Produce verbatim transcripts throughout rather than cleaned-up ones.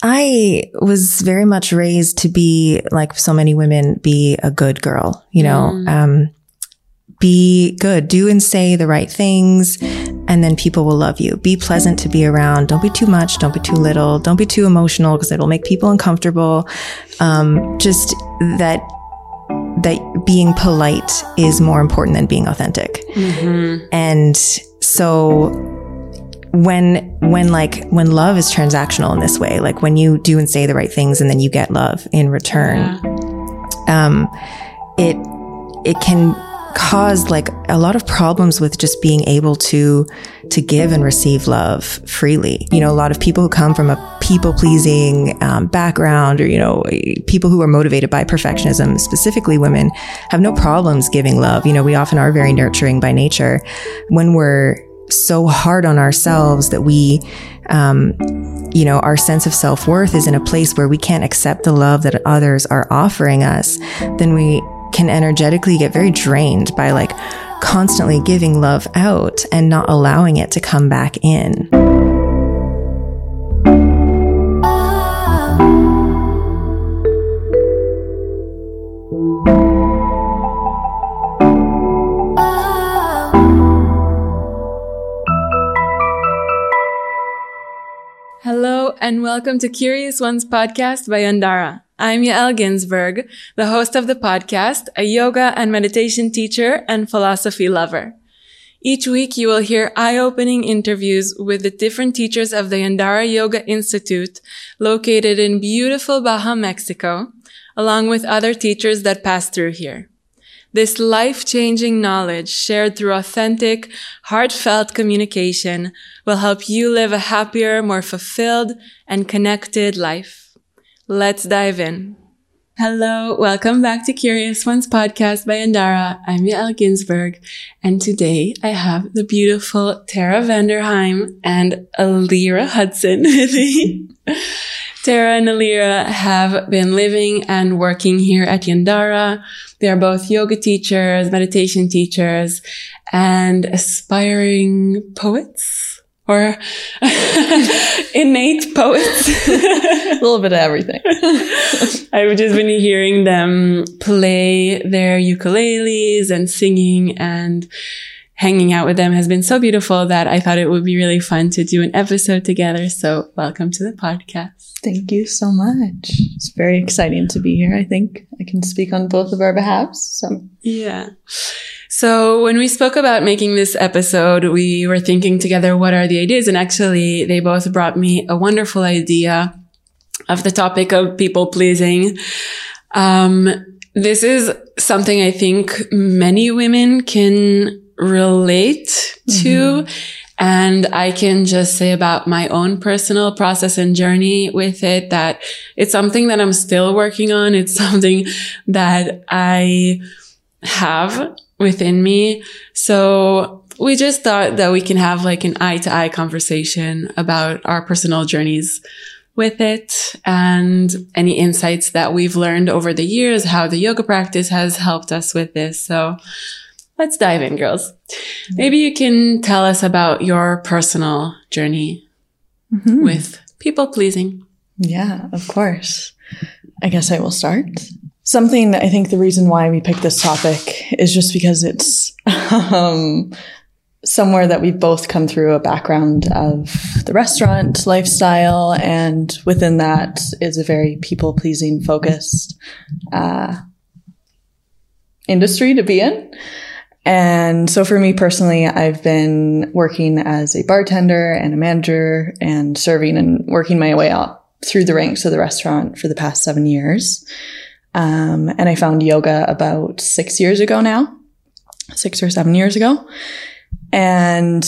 I was very much raised to be, like so many women, be a good girl, you know, mm. um, be good, do and say the right things, and then people will love you. Be pleasant to be around. Don't be too much. Don't be too little. Don't be too emotional because it'll make people uncomfortable. Um, just that, that being polite is more important than being authentic. Mm-hmm. And so when, when like, when love is transactional in this way, like when you do and say the right things and then you get love in return, yeah. um, it, it can cause like a lot of problems with just being able to, to give and receive love freely. You know, a lot of people who come from a people pleasing, um, background, or, you know, people who are motivated by perfectionism, specifically women, have no problems giving love. You know, we often are very nurturing by nature. When we're so hard on ourselves that we, um, you know, our sense of self-worth is in a place where we can't accept the love that others are offering us, then we can energetically get very drained by like constantly giving love out and not allowing it to come back in. Hello and welcome to Curious Ones podcast by Yandara. I'm Yael Ginsberg, the host of the podcast, a yoga and meditation teacher and philosophy lover. Each week you will hear eye-opening interviews with the different teachers of the Yandara Yoga Institute, located in beautiful Baja, Mexico, along with other teachers that pass through here. This life-changing knowledge shared through authentic, heartfelt communication will help you live a happier, more fulfilled, and connected life. Let's dive in. Hello, welcome back to Curious Ones podcast by Yandara. I'm Yael Ginsberg, and today I have the beautiful Tara Vanderheim and Alira Hudson with me. Tara and Alira have been living and working here at Yandara. They are both yoga teachers, meditation teachers, and aspiring poets. Or innate poets. A little bit of everything. I've just been hearing them play their ukuleles and singing, and hanging out with them has been so beautiful that I thought it would be really fun to do an episode together. So welcome to the podcast. Thank you so much. It's very exciting to be here. I think I can speak on both of our behalves. So yeah. So when we spoke about making this episode, we were thinking together, what are the ideas? And actually, they both brought me a wonderful idea of the topic of people pleasing. Um, this is something I think many women can relate to. Mm-hmm. And I can just say about my own personal process and journey with it that it's something that I'm still working on. It's something that I have within me. So we just thought that we can have like an eye to eye conversation about our personal journeys with it and any insights that we've learned over the years, how the yoga practice has helped us with this. So let's dive in, girls. Maybe you can tell us about your personal journey mm-hmm. with people pleasing. Yeah, of course. I guess I will start. Something, I think the reason why we picked this topic is just because it's um, somewhere that we've both come through a background of the restaurant lifestyle, and within that is a very people-pleasing focused uh, industry to be in. And so for me personally, I've been working as a bartender and a manager and serving and working my way up through the ranks of the restaurant for the past seven years. Um, and I found yoga about six years ago now, six or seven years ago. And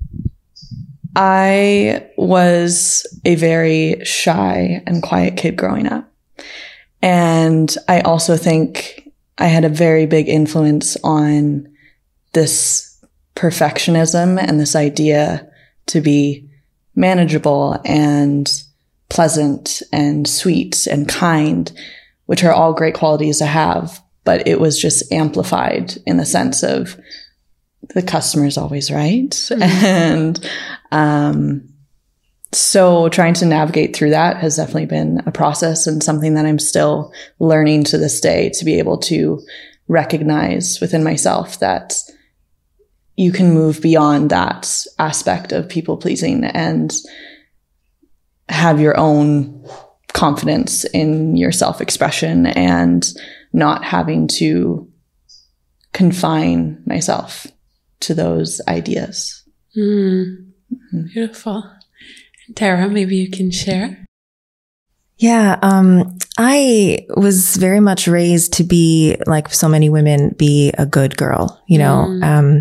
I was a very shy and quiet kid growing up. And I also think I had a very big influence on this perfectionism and this idea to be manageable and pleasant and sweet and kind, which are all great qualities to have, but it was just amplified in the sense of the customer's always right. Mm-hmm. And, um, so trying to navigate through that has definitely been a process and something that I'm still learning to this day, to be able to recognize within myself that you can move beyond that aspect of people pleasing and have your own confidence in your self-expression and not having to confine myself to those ideas. Mm. Mm-hmm. Beautiful. Tara, maybe you can share. Yeah, um, I was very much raised to be, like so many women, be a good girl, you know, mm. um,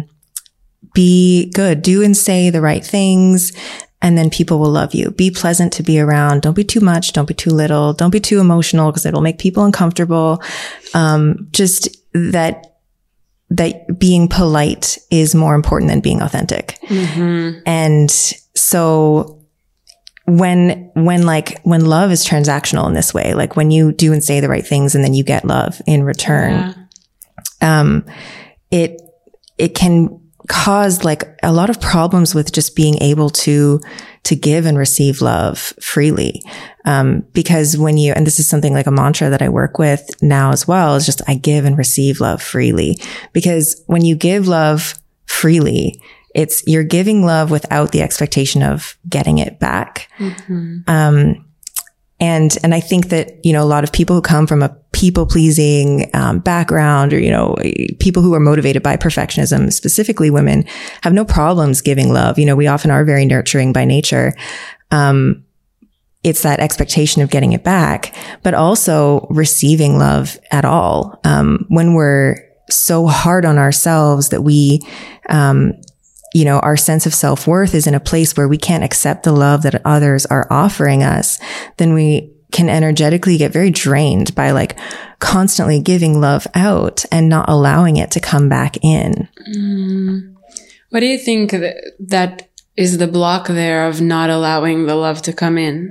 be good, do and say the right things, and then people will love you. Be pleasant to be around. Don't be too much. Don't be too little. Don't be too emotional because it'll make people uncomfortable. Um, just that, that being polite is more important than being authentic. Mm-hmm. And so when, when like, when love is transactional in this way, like when you do and say the right things and then you get love in return, yeah. um, it, it can cause like a lot of problems with just being able to, to give and receive love freely. Um, because when you, and this is something like a mantra that I work with now as well, is just I give and receive love freely. Because when you give love freely, it's, you're giving love without the expectation of getting it back. Mm-hmm. Um, and, and I think that, you know, a lot of people who come from a people pleasing, um, background, or, you know, people who are motivated by perfectionism, specifically women, have no problems giving love. You know, we often are very nurturing by nature. Um, it's that expectation of getting it back, but also receiving love at all. Um, when we're so hard on ourselves that we, um, you know, our sense of self-worth is in a place where we can't accept the love that others are offering us, then we can energetically get very drained by like constantly giving love out and not allowing it to come back in. Mm. What do you think that, that is the block there of not allowing the love to come in?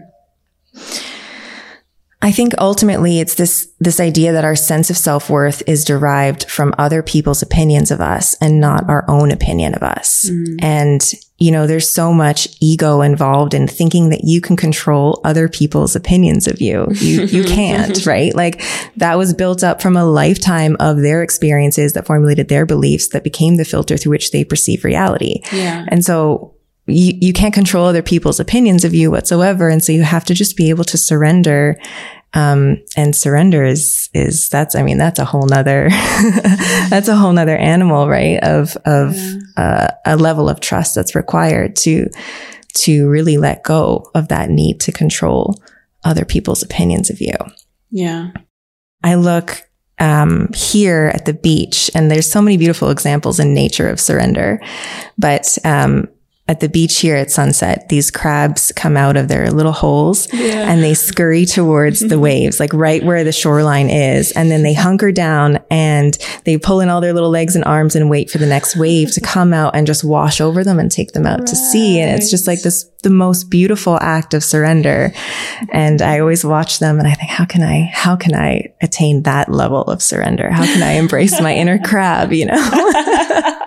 I think ultimately it's this, this idea that our sense of self-worth is derived from other people's opinions of us and not our own opinion of us. Mm. And, you know, there's so much ego involved in thinking that you can control other people's opinions of you. You, you can't, right? Like that was built up from a lifetime of their experiences that formulated their beliefs that became the filter through which they perceive reality. Yeah. And so you, you can't control other people's opinions of you whatsoever. And so you have to just be able to surrender. Um, and surrender is, is that's, I mean, that's a whole nother, that's a whole nother animal, right? Of, of, yeah. uh, a level of trust that's required to, to really let go of that need to control other people's opinions of you. Yeah. I look, um, here at the beach, and there's so many beautiful examples in nature of surrender, but, um, at the beach here at sunset, these crabs come out of their little holes yeah. and they scurry towards the waves, like right where the shoreline is. And then they hunker down and they pull in all their little legs and arms and wait for the next wave to come out and just wash over them and take them out right. to sea. And it's just like this, the most beautiful act of surrender. And I always watch them and I think, how can I, how can I attain that level of surrender? How can I embrace my inner crab, you know?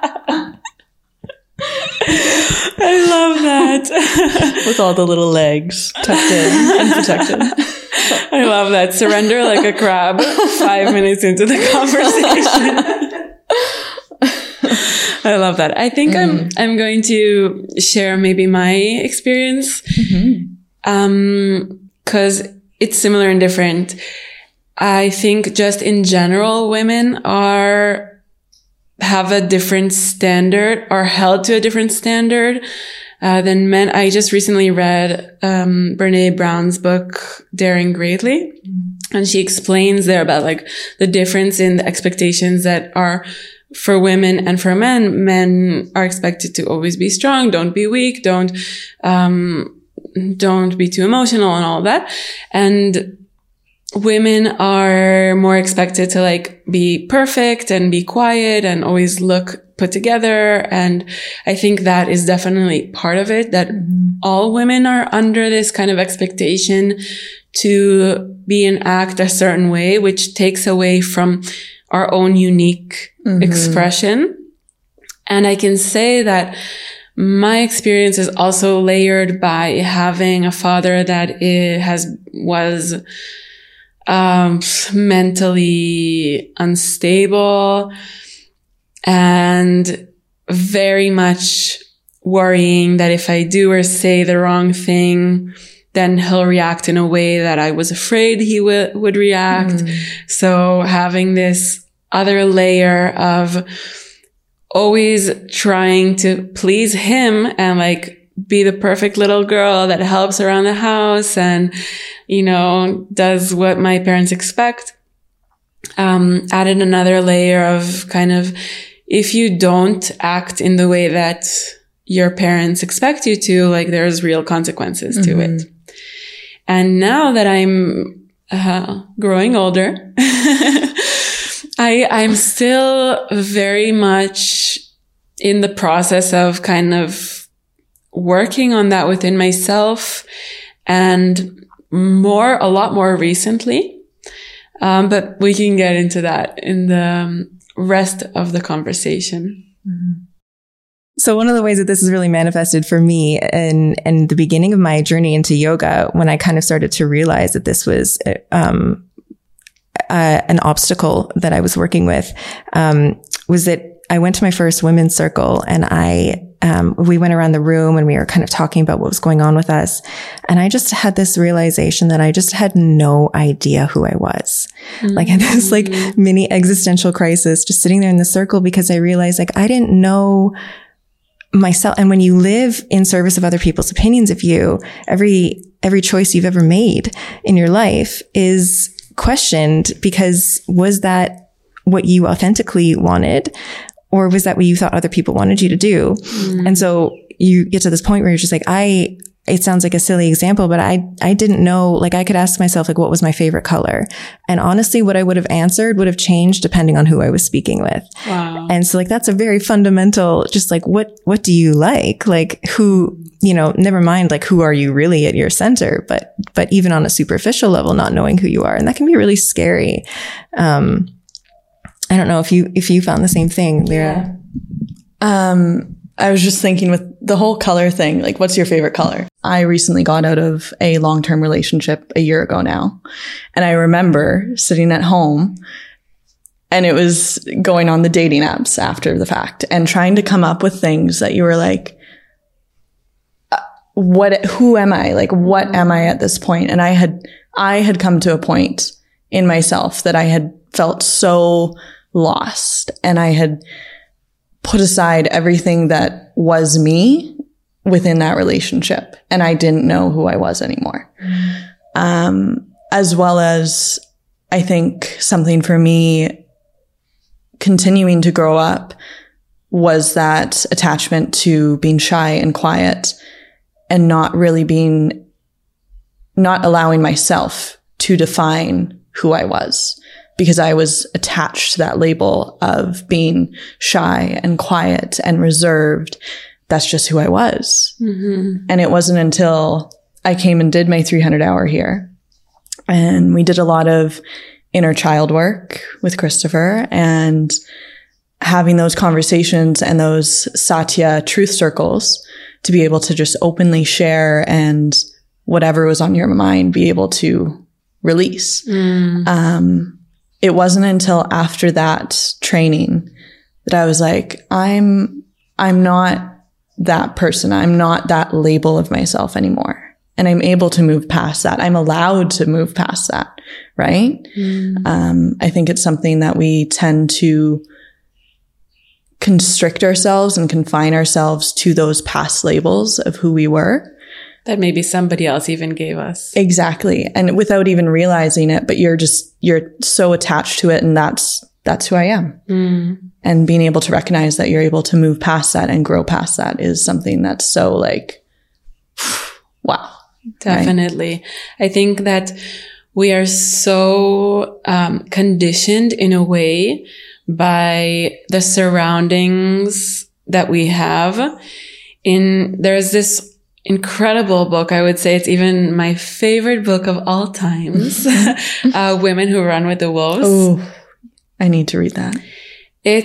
I love that. With all the little legs tucked in and protected. I love that. Surrender like a crab five minutes into the conversation. I love that. I think mm. I'm, I'm going to share maybe my experience. Mm-hmm. Um, cause it's similar and different. I think just in general, women are have a different standard, or held to a different standard uh, than men. I just recently read um Brené Brown's book, Daring Greatly, mm-hmm. and she explains there about like the difference in the expectations that are for women and for men. Men are expected to always be strong, don't be weak, don't um don't be too emotional and all that. And women are more expected to like be perfect and be quiet and always look put together. And I think that is definitely part of it, that mm-hmm. all women are under this kind of expectation to be and act a certain way, which takes away from our own unique mm-hmm. expression. And I can say that my experience is also layered by having a father that is, has, was, um, mentally unstable and very much worrying that if I do or say the wrong thing, then he'll react in a way that I was afraid he w- would react. Mm. So having this other layer of always trying to please him and like be the perfect little girl that helps around the house and, you know, does what my parents expect. Um, added another layer of kind of, if you don't act in the way that your parents expect you to, like there's real consequences mm-hmm. to it. And now that I'm uh, growing older, I, I'm still very much in the process of kind of working on that within myself and more, a lot more recently. Um, but we can get into that in the rest of the conversation. Mm-hmm. So one of the ways that this is really manifested for me in, in the beginning of my journey into yoga, when I kind of started to realize that this was, um, Uh, an obstacle that I was working with, um, was that I went to my first women's circle and I, um, we went around the room and we were kind of talking about what was going on with us. And I just had this realization that I just had no idea who I was. Mm-hmm. Like I had this like mini existential crisis just sitting there in the circle because I realized like I didn't know myself. And when you live in service of other people's opinions of you, every, every choice you've ever made in your life is questioned because was that what you authentically wanted or was that what you thought other people wanted you to do? Mm. And so you get to this point where you're just like, I, it sounds like a silly example, but I, I didn't know, like I could ask myself, like, what was my favorite color? And honestly, what I would have answered would have changed depending on who I was speaking with. Wow. And so like, that's a very fundamental, just like, what, what do you like? Like who, you know, never mind, like, who are you really at your center? But, but even on a superficial level, not knowing who you are. And that can be really scary. Um, I don't know if you, if you found the same thing, Lyra. Um, I was just thinking with the whole color thing, like, what's your favorite color? I recently got out of a long-term relationship a year ago now. And I remember sitting at home and it was going on the dating apps after the fact and trying to come up with things that you were like, what, who am I? Like, what am I at this point? And I had, I had come to a point in myself that I had felt so lost and I had put aside everything that was me within that relationship. And I didn't know who I was anymore. Mm. Um, as well as I think something for me continuing to grow up was that attachment to being shy and quiet and not really being, not allowing myself to define who I was because I was attached to that label of being shy and quiet and reserved. That's just who I was. Mm-hmm. And it wasn't until I came and did my three hundred hour here and we did a lot of inner child work with Christopher and having those conversations and those Satya truth circles to be able to just openly share and whatever was on your mind, be able to release. Mm. Um, it wasn't until after that training that I was like, I'm, I'm not that person. I'm not that label of myself anymore. And I'm able to move past that. I'm allowed to move past that. Right. Mm. Um, I think it's something that we tend to constrict ourselves and confine ourselves to those past labels of who we were. That maybe somebody else even gave us. Exactly. And without even realizing it, but you're just, you're so attached to it. And that's, that's who I am. Mm. And being able to recognize that you're able to move past that and grow past that is something that's so like, wow. Definitely. Right? I think that we are so um, conditioned in a way by the surroundings that we have. In there's this incredible book. I would say it's even my favorite book of all times. uh, Women Who Run with the Wolves. Oh, I need to read that. It's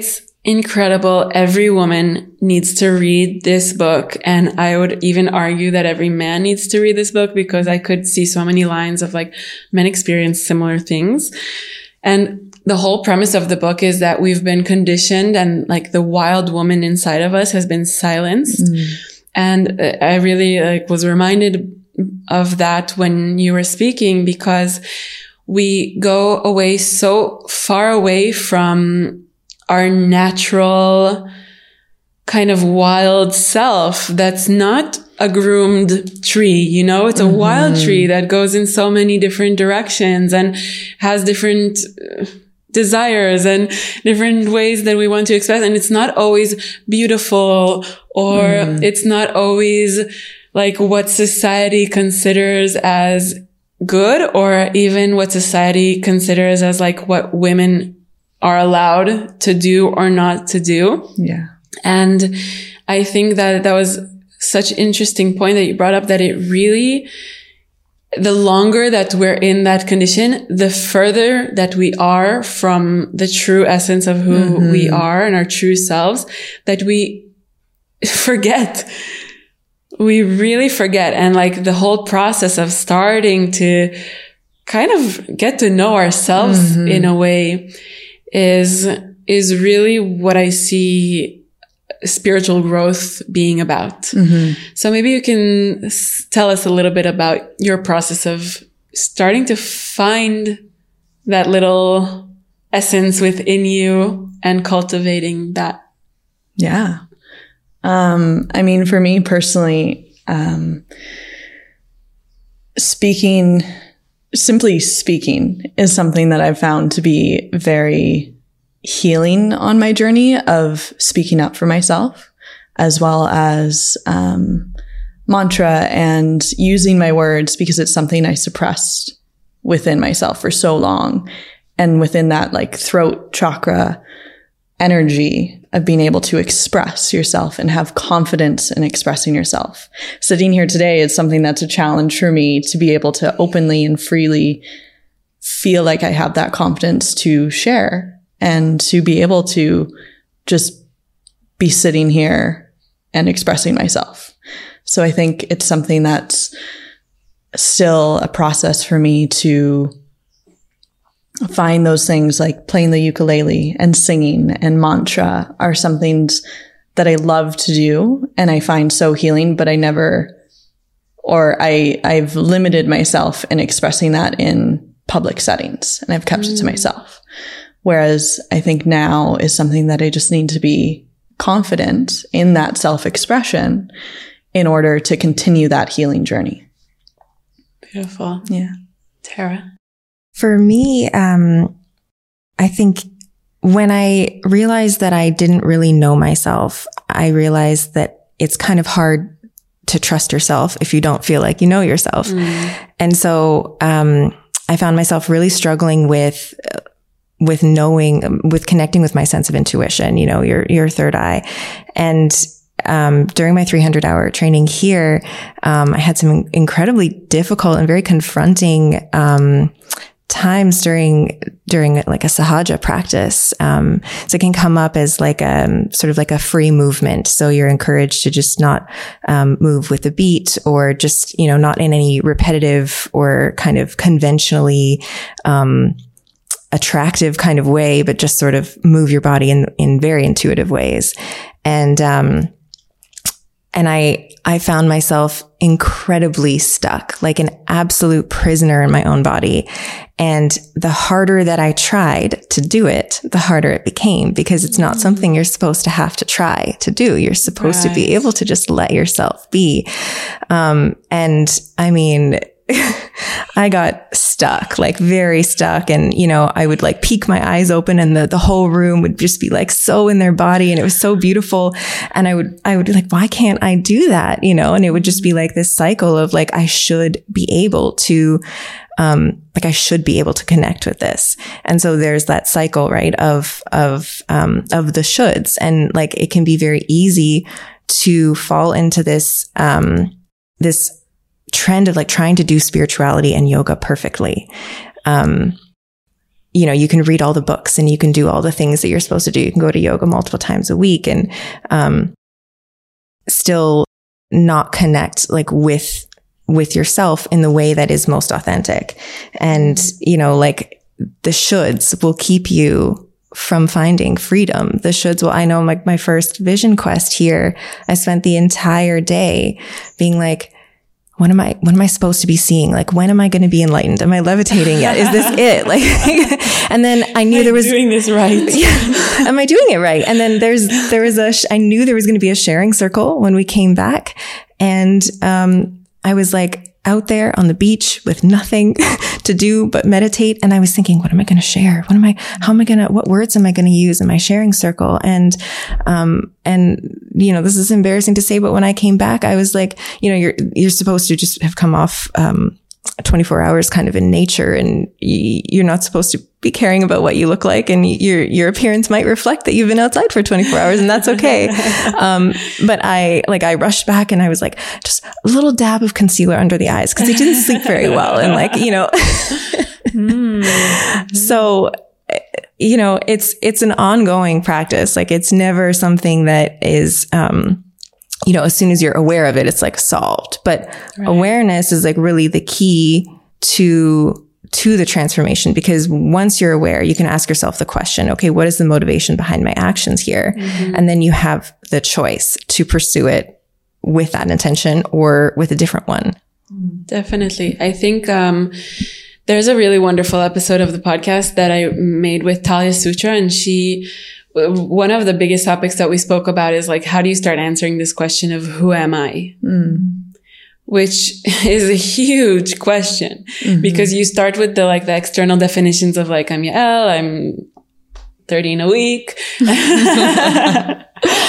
incredible. Every woman needs to read this book. And I would even argue that every man needs to read this book, because I could see so many lines of like men experience similar things. And the whole premise of the book is that we've been conditioned, and like the wild woman inside of us has been silenced. Mm. And I really like was reminded of that when you were speaking, because we go away so far away from our natural kind of wild self that's not a groomed tree, you know, it's a mm-hmm. wild tree that goes in so many different directions and has different desires and different ways that we want to express. And it's not always beautiful, or mm. it's not always like what society considers as good, or even what society considers as like what women are allowed to do or not to do. Yeah. And I think that that was such an interesting point that you brought up, that it really, the longer that we're in that condition, the further that we are from the true essence of who mm-hmm. we are and our true selves, that we forget. We really forget. And like the whole process of starting to kind of get to know ourselves mm-hmm. in a way is, is really what I see spiritual growth being about. Mm-hmm. So maybe you can s- tell us a little bit about your process of starting to find that little essence within you and cultivating that. Yeah. Um, I mean, for me personally, um, speaking, simply speaking is something that I've found to be very healing on my journey of speaking up for myself, as well as, um, mantra and using my words, because it's something I suppressed within myself for so long. And within that like throat chakra energy of being able to express yourself and have confidence in expressing yourself. Sitting here today is something that's a challenge for me, to be able to openly and freely feel like I have that confidence to share and to be able to just be sitting here and expressing myself. So I think it's something that's still a process for me to find those things, like playing the ukulele and singing and mantra are some things that I love to do and I find so healing, but I never, or I, I've limited myself in expressing that in public settings, and I've kept mm. it to myself. Whereas I think now is something that I just need to be confident in that self-expression in order to continue that healing journey. Beautiful. Yeah. Tara? For me, um, I think when I realized that I didn't really know myself, I realized that it's kind of hard to trust yourself if you don't feel like you know yourself. Mm. And so, um, I found myself really struggling with, with knowing, with connecting with my sense of intuition, you know, your, your third eye. And, um, during my three hundred hour training here, um, I had some incredibly difficult and very confronting, um, times during, during like a sahaja practice. Um, so it can come up as like a sort of like a free movement. So you're encouraged to just not, um, move with the beat, or just, you know, not in any repetitive or kind of conventionally, um, attractive kind of way, but just sort of move your body in, in very intuitive ways. And, um, and I, I found myself incredibly stuck, like an absolute prisoner in my own body. And the harder that I tried to do it, the harder it became, because it's not something you're supposed to have to try to do. You're supposed right. to be able to just let yourself be. Um, and I mean, I got stuck, like very stuck. And, you know, I would like peek my eyes open and the, the whole room would just be like so in their body. And it was so beautiful. And I would, I would be like, why can't I do that? You know, and it would just be like this cycle of like, I should be able to, um, like I should be able to connect with this. And so there's that cycle, right, of, of, um, of the shoulds. And like, it can be very easy to fall into this, um, this, trend of like trying to do spirituality and yoga perfectly. Um, you know, you can read all the books and you can do all the things that you're supposed to do. You can go to yoga multiple times a week and, um, still not connect like with, with yourself in the way that is most authentic. And, you know, like the shoulds will keep you from finding freedom. The shoulds will, I know like my first vision quest here, I spent the entire day being like, what am I, what am I supposed to be seeing? Like, when am I going to be enlightened? Am I levitating yet? Is this it? Like, and then I knew am there was doing this right. Yeah, am I doing it right? And then there's, there was a, sh- I knew there was going to be a sharing circle when we came back. And, um, I was like out there on the beach with nothing to do but meditate. And I was thinking, what am I going to share? What am I, how am I going to, what words am I going to use in my sharing circle? And, um, and, you know, this is embarrassing to say, but when I came back, I was like, you know, you're, you're supposed to just have come off, um, twenty-four hours kind of in nature, and y- you're not supposed to be caring about what you look like, and your, your appearance might reflect that you've been outside for twenty-four hours, and that's okay. Um, but I, like, I rushed back and I was like, just a little dab of concealer under the eyes because I didn't sleep very well. And like, you know, mm. so, you know, it's, it's an ongoing practice. Like, it's never something that is, um, you know, as soon as you're aware of it, it's like solved. But right. Awareness is like really the key to, to the transformation, because once you're aware, you can ask yourself the question, okay, what is the motivation behind my actions here? Mm-hmm. And then you have the choice to pursue it with that intention or with a different one. Definitely. I think, um, there's a really wonderful episode of the podcast that I made with Talia Sutra, and she, one of the biggest topics that we spoke about is like, how do you start answering this question of who am I? Mm. Which is a huge question, mm-hmm. because you start with the, like the external definitions of like, I'm Yael, I'm thirteen a week. I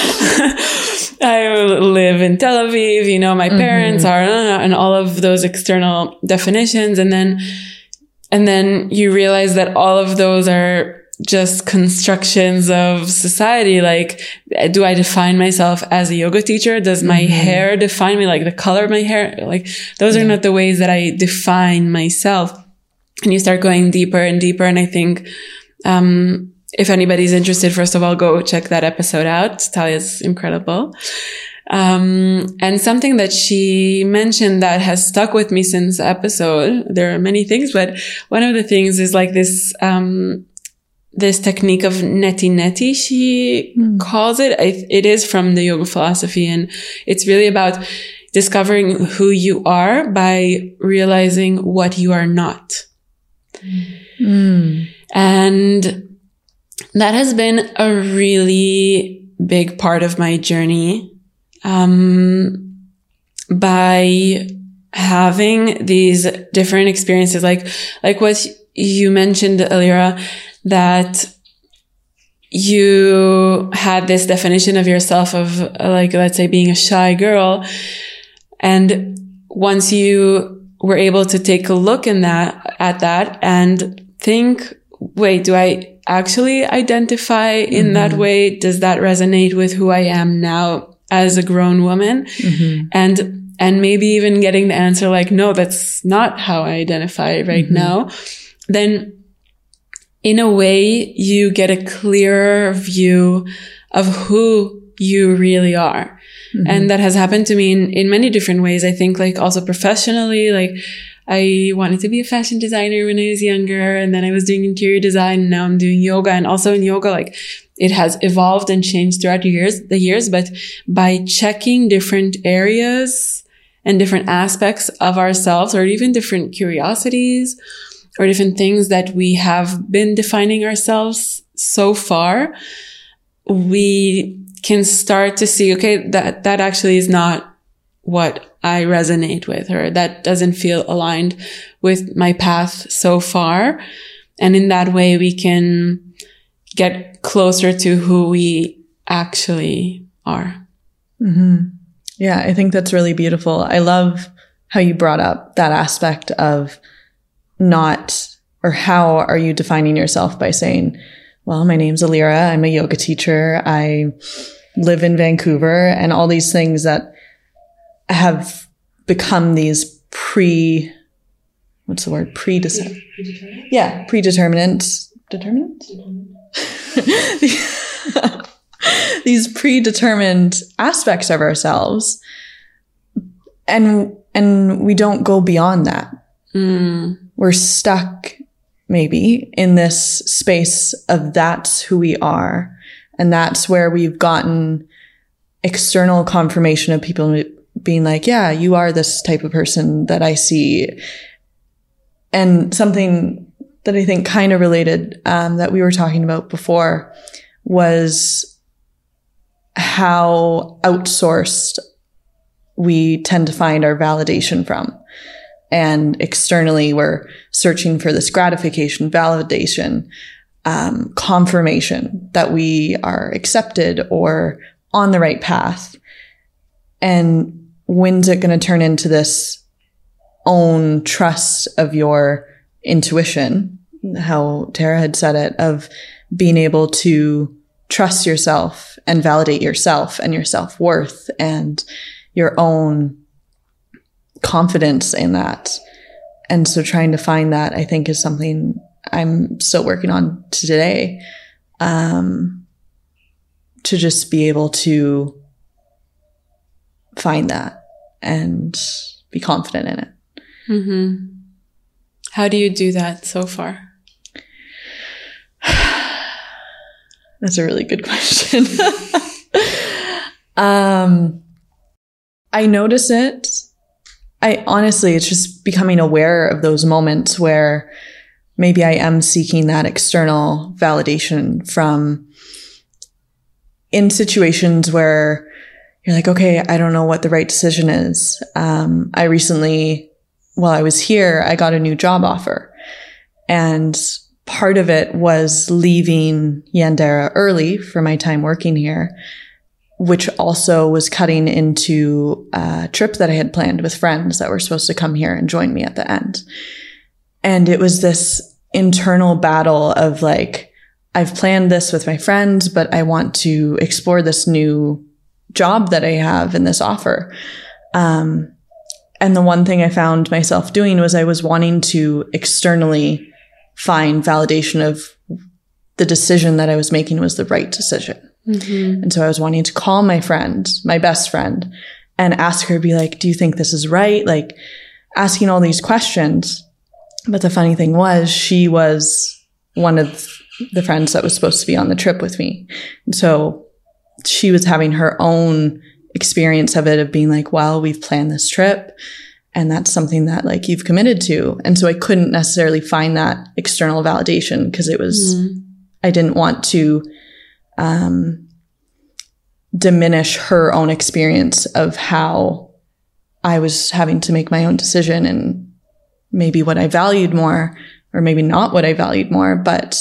live in Tel Aviv, you know, my parents mm-hmm. are, and all of those external definitions. And then, and then you realize that all of those are just constructions of society. Like, do I define myself as a yoga teacher? Does my mm-hmm. hair define me? Like the color of my hair? Like, those yeah. are not the ways that I define myself. And you start going deeper and deeper. And I think, um, if anybody's interested, first of all, go check that episode out. Talia's incredible. Um, and something that she mentioned that has stuck with me since the episode, there are many things, but one of the things is like this, um, this technique of neti neti, she mm. calls it. I, it is from the yoga philosophy, and it's really about discovering who you are by realizing what you are not. Mm. And that has been a really big part of my journey. Um, by having these different experiences, like, like what you mentioned, Elira, that you had this definition of yourself of like, let's say, being a shy girl. And once you were able to take a look in that, at that and think, wait, do I actually identify in mm-hmm. that way? Does that resonate with who I am now as a grown woman? Mm-hmm. And, and maybe even getting the answer like, no, that's not how I identify right mm-hmm. now. Then in a way, you get a clearer view of who you really are. Mm-hmm. And that has happened to me in, in many different ways. I think like also professionally, like I wanted to be a fashion designer when I was younger, and then I was doing interior design, and now I'm doing yoga. And also in yoga, like it has evolved and changed throughout the years, the years, but by checking different areas and different aspects of ourselves, or even different curiosities, or different things that we have been defining ourselves so far, we can start to see, okay, that, that actually is not what I resonate with, or that doesn't feel aligned with my path so far. And in that way, we can get closer to who we actually are. Mm-hmm. Yeah, I think that's really beautiful. I love how you brought up that aspect of not, or how are you defining yourself by saying, well, my name's Elira, I'm a yoga teacher, I live in Vancouver, and all these things that have become these pre, what's the word? Predetermined. Yeah, predetermined determined? These predetermined aspects of ourselves. And, and we don't go beyond that. Mm. We're stuck maybe in this space of that's who we are. And that's where we've gotten external confirmation of people being like, yeah, you are this type of person that I see. And something that I think kind of related, um, that we were talking about before was how outsourced we tend to find our validation from. And externally, we're searching for this gratification, validation, um, confirmation that we are accepted or on the right path. And when's it going to turn into this own trust of your intuition, how Tara had said it, of being able to trust yourself and validate yourself and your self-worth and your own confidence in that. And so trying to find that, I think, is something I'm still working on today, um, to just be able to find that and be confident in it. Mm-hmm. How do you do that so far? That's a really good question. um, I notice it. I honestly, it's just becoming aware of those moments where maybe I am seeking that external validation from, in situations where you're like, okay, I don't know what the right decision is. Um, I recently, while I was here, I got a new job offer, and part of it was leaving Yandera early for my time working here, which also was cutting into a trip that I had planned with friends that were supposed to come here and join me at the end. And it was this internal battle of like, I've planned this with my friends, but I want to explore this new job that I have in this offer. Um, and the one thing I found myself doing was I was wanting to externally find validation of the decision that I was making was the right decision. Mm-hmm. And so I was wanting to call my friend, my best friend, and ask her, be like, do you think this is right? Like asking all these questions. But the funny thing was, she was one of the friends that was supposed to be on the trip with me. And so she was having her own experience of it, of being like, well, we've planned this trip, and that's something that like you've committed to. And so I couldn't necessarily find that external validation because it was, mm. I didn't want to um, diminish her own experience of how I was having to make my own decision and maybe what I valued more, or maybe not what I valued more, but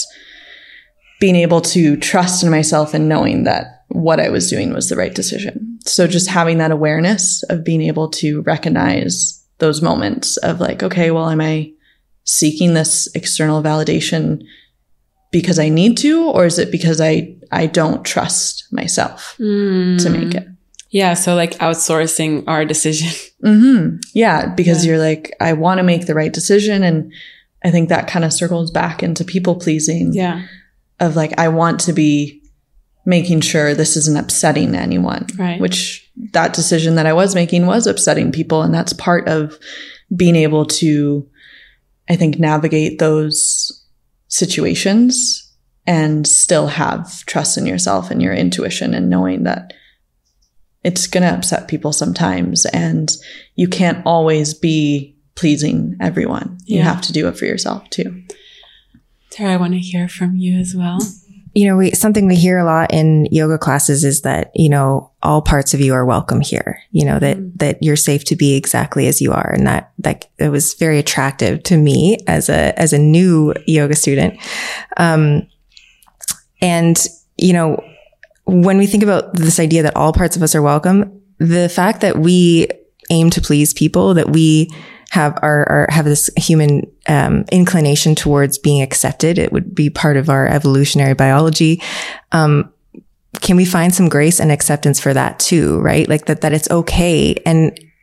being able to trust in myself and knowing that what I was doing was the right decision. So just having that awareness of being able to recognize those moments of like, okay, well, am I seeking this external validation because I need to, or is it because I, I don't trust myself mm. to make it? Yeah. So like outsourcing our decision. Mm-hmm. Yeah. Because yeah. you're like, I want to make the right decision. And I think that kind of circles back into people pleasing. Yeah. Of like, I want to be making sure this isn't upsetting anyone. Right. Which that decision that I was making was upsetting people. And that's part of being able to, I think, navigate those situations and still have trust in yourself and your intuition, and knowing that it's going to upset people sometimes, and you can't always be pleasing everyone. Yeah. You have to do it for yourself too. Tara, I want to hear from you as well. You know, we, something we hear a lot in yoga classes is that, you know, all parts of you are welcome here, you know, that, mm. that you're safe to be exactly as you are. And that, that it was very attractive to me as a, as a new yoga student. Um, and, you know, when we think about this idea that all parts of us are welcome, the fact that we aim to please people, that we have our, our have this human um, inclination towards being accepted, it would be part of our evolutionary biology. Um, can we find some grace and acceptance for that too, right? Like that, that it's okay. And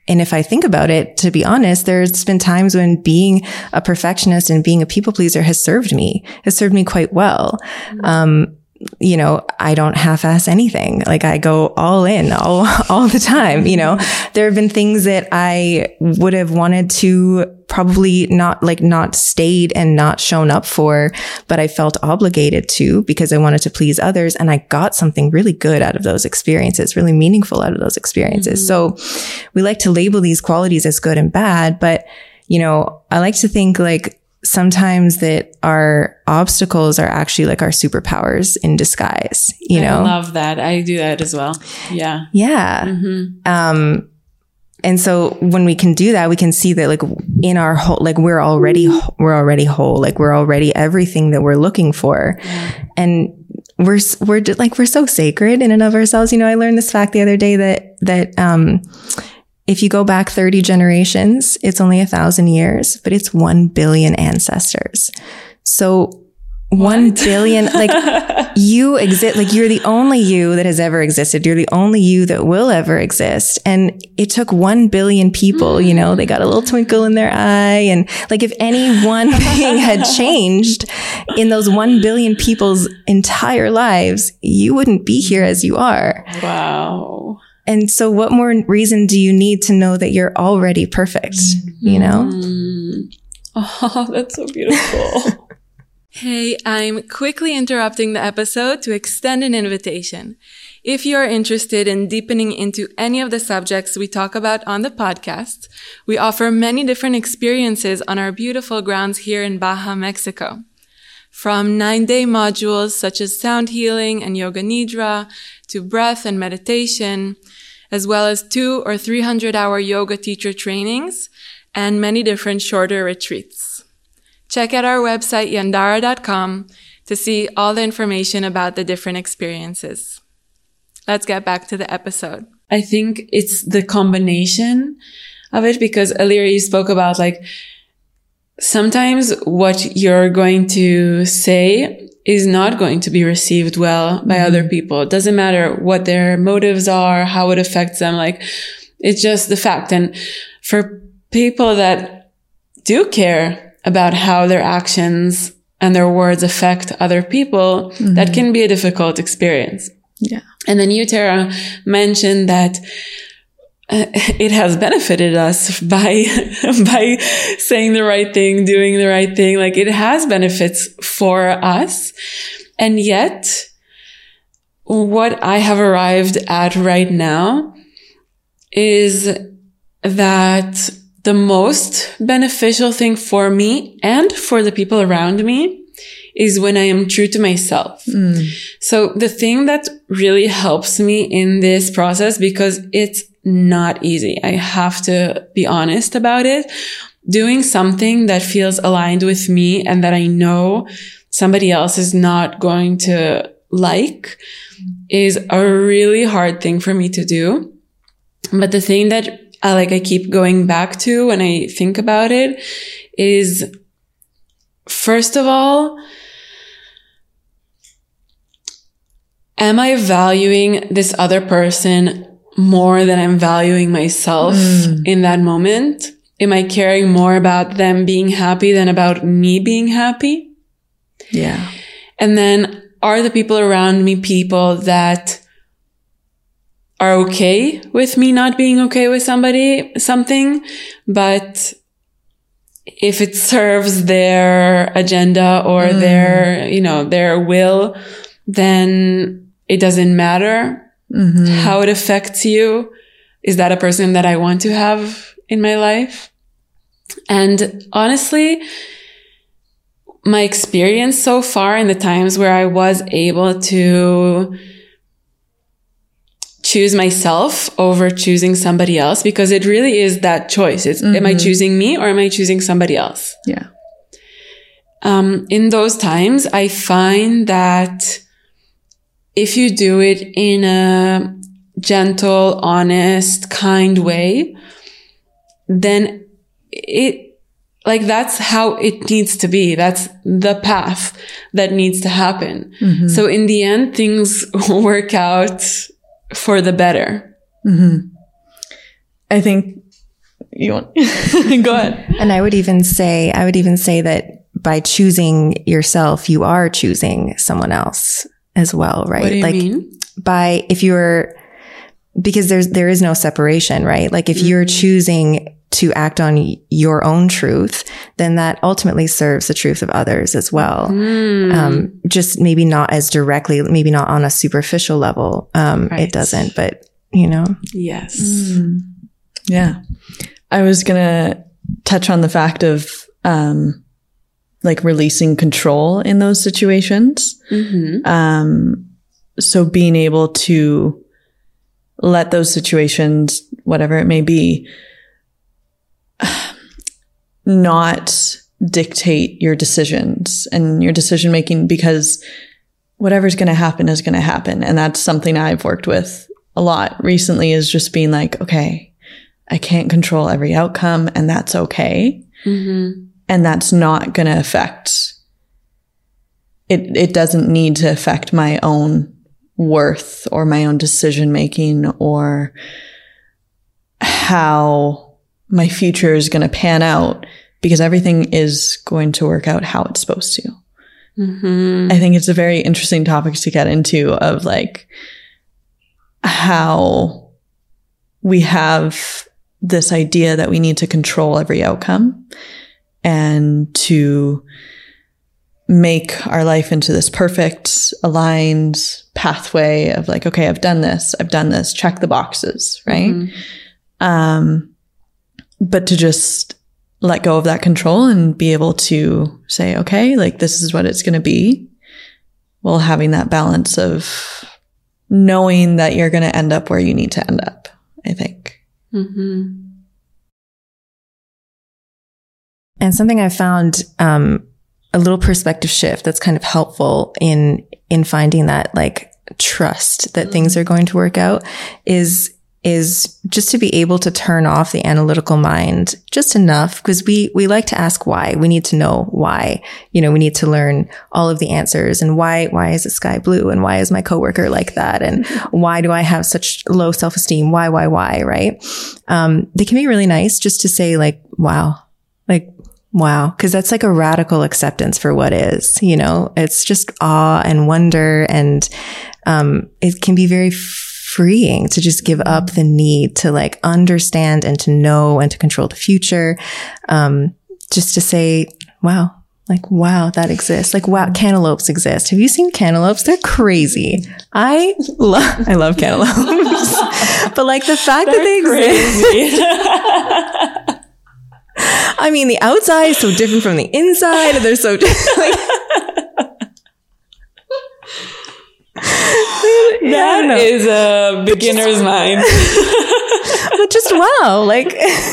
and if I think about it, to be honest, there's been times when being a perfectionist and being a people pleaser has served me, has served me quite well. Mm-hmm. Um, you know, I don't half-ass anything. Like I go all in all, all the time. You know, there have been things that I would have wanted to probably not like not stayed and not shown up for, but I felt obligated to because I wanted to please others. And I got something really good out of those experiences, really meaningful out of those experiences. Mm-hmm. So we like to label these qualities as good and bad, but you know, I like to think like sometimes that our obstacles are actually like our superpowers in disguise, you know? I love that. I do that as well. Yeah. Yeah. Mm-hmm. Um, and so when we can do that, we can see that like in our whole, like we're already, we're already whole, like we're already everything that we're looking for. Yeah. And we're, we're like, we're so sacred in and of ourselves. You know, I learned this fact the other day that, that, um, if you go back thirty generations, it's only a thousand years, but it's one billion ancestors. So what? one billion, like you exist, like you're the only you that has ever existed. You're the only you that will ever exist. And it took one billion people, mm. you know, they got a little twinkle in their eye. And like if any one thing had changed in those one billion people's entire lives, you wouldn't be here as you are. Wow. And so what more reason do you need to know that you're already perfect, you know? Mm. Oh, that's so beautiful. Hey, I'm quickly interrupting the episode to extend an invitation. If you are interested in deepening into any of the subjects we talk about on the podcast, we offer many different experiences on our beautiful grounds here in Baja, Mexico. From nine-day modules such as sound healing and yoga nidra to breath and meditation, as well as two or three hundred hour yoga teacher trainings and many different shorter retreats. Check out our website yandara dot com to see all the information about the different experiences. Let's get back to the episode. I think it's the combination of it because earlier you spoke about like sometimes what you're going to say is not going to be received well by mm-hmm. other people. It doesn't matter what their motives are, how it affects them. Like it's just the fact. And for people that do care about how their actions and their words affect other people, mm-hmm. that can be a difficult experience. Yeah. And then you, Tara, mentioned that uh, it has benefited us by, by saying the right thing, doing the right thing. Like it has benefits for us. And yet what I have arrived at right now is that the most beneficial thing for me and for the people around me is when I am true to myself. Mm. So the thing that really helps me in this process, because it's not easy, I have to be honest about it, doing something that feels aligned with me and that I know somebody else is not going to like is a really hard thing for me to do. But the thing that I like, I keep going back to when I think about it is, first of all, am I valuing this other person more than I'm valuing myself mm. in that moment? Am I caring more about them being happy than about me being happy? Yeah. And then are the people around me people that are okay with me not being okay with somebody, something, but if it serves their agenda or mm. their, you know, their will, then it doesn't matter mm-hmm. how it affects you. Is that a person that I want to have in my life? And honestly, my experience so far in the times where I was able to choose myself over choosing somebody else, because it really is that choice. It's, mm-hmm. am I choosing me or am I choosing somebody else? Yeah. Um, in those times, I find that if you do it in a gentle, honest, kind way, then it, like, that's how it needs to be. That's the path that needs to happen. Mm-hmm. So in the end, things work out for the better. Mm-hmm. I think you want, go ahead. And I would even say, I would even say that by choosing yourself, you are choosing someone else as well, right? What do you like mean? By, if you're, because there's, there is no separation, right? Like if mm-hmm. you're choosing to act on your own truth, then that ultimately serves the truth of others as well. Mm. Um, just maybe not as directly, maybe not on a superficial level. Um, right. It doesn't, but you know. Yes. Mm. Yeah. I was going to touch on the fact of, um, like releasing control in those situations. Mm-hmm. Um, so being able to let those situations, whatever it may be, not dictate your decisions and your decision making, because whatever's going to happen is going to happen. And that's something I've worked with a lot recently, is just being like, okay, I can't control every outcome, and that's okay. Mm-hmm. And that's not going to affect it. It doesn't need to affect my own worth or my own decision making or how my future is going to pan out, because everything is going to work out how it's supposed to. Mm-hmm. I think it's a very interesting topic to get into, of like how we have this idea that we need to control every outcome and to make our life into this perfect aligned pathway of like, okay, I've done this, I've done this, check the boxes, right? Mm-hmm. Um, but to just let go of that control and be able to say, okay, like this is what it's going to be, while having that balance of knowing that you're going to end up where you need to end up, I think. Mm-hmm. And something I found, um, a little perspective shift that's kind of helpful in, in finding that like trust that mm-hmm. things are going to work out is is just to be able to turn off the analytical mind just enough, because we, we like to ask why. We need to know why. You know, we need to learn all of the answers, and why, why is the sky blue? And why is my coworker like that? And why do I have such low self-esteem? Why, why, why? Right? Um, they can be really nice just to say like, wow, like, wow. Cause that's like a radical acceptance for what is, you know, it's just awe and wonder. And, um, it can be very freeing to just give up the need to like understand and to know and to control the future. Um, just to say, wow, like, wow, that exists. Like, wow, cantaloupes exist. Have you seen cantaloupes? They're crazy. I love, I love cantaloupes, but like the fact They're that they crazy. exist. I mean, the outside is so different from the inside. They're so like, that yeah, is a beginner's just, mind. But just wow, like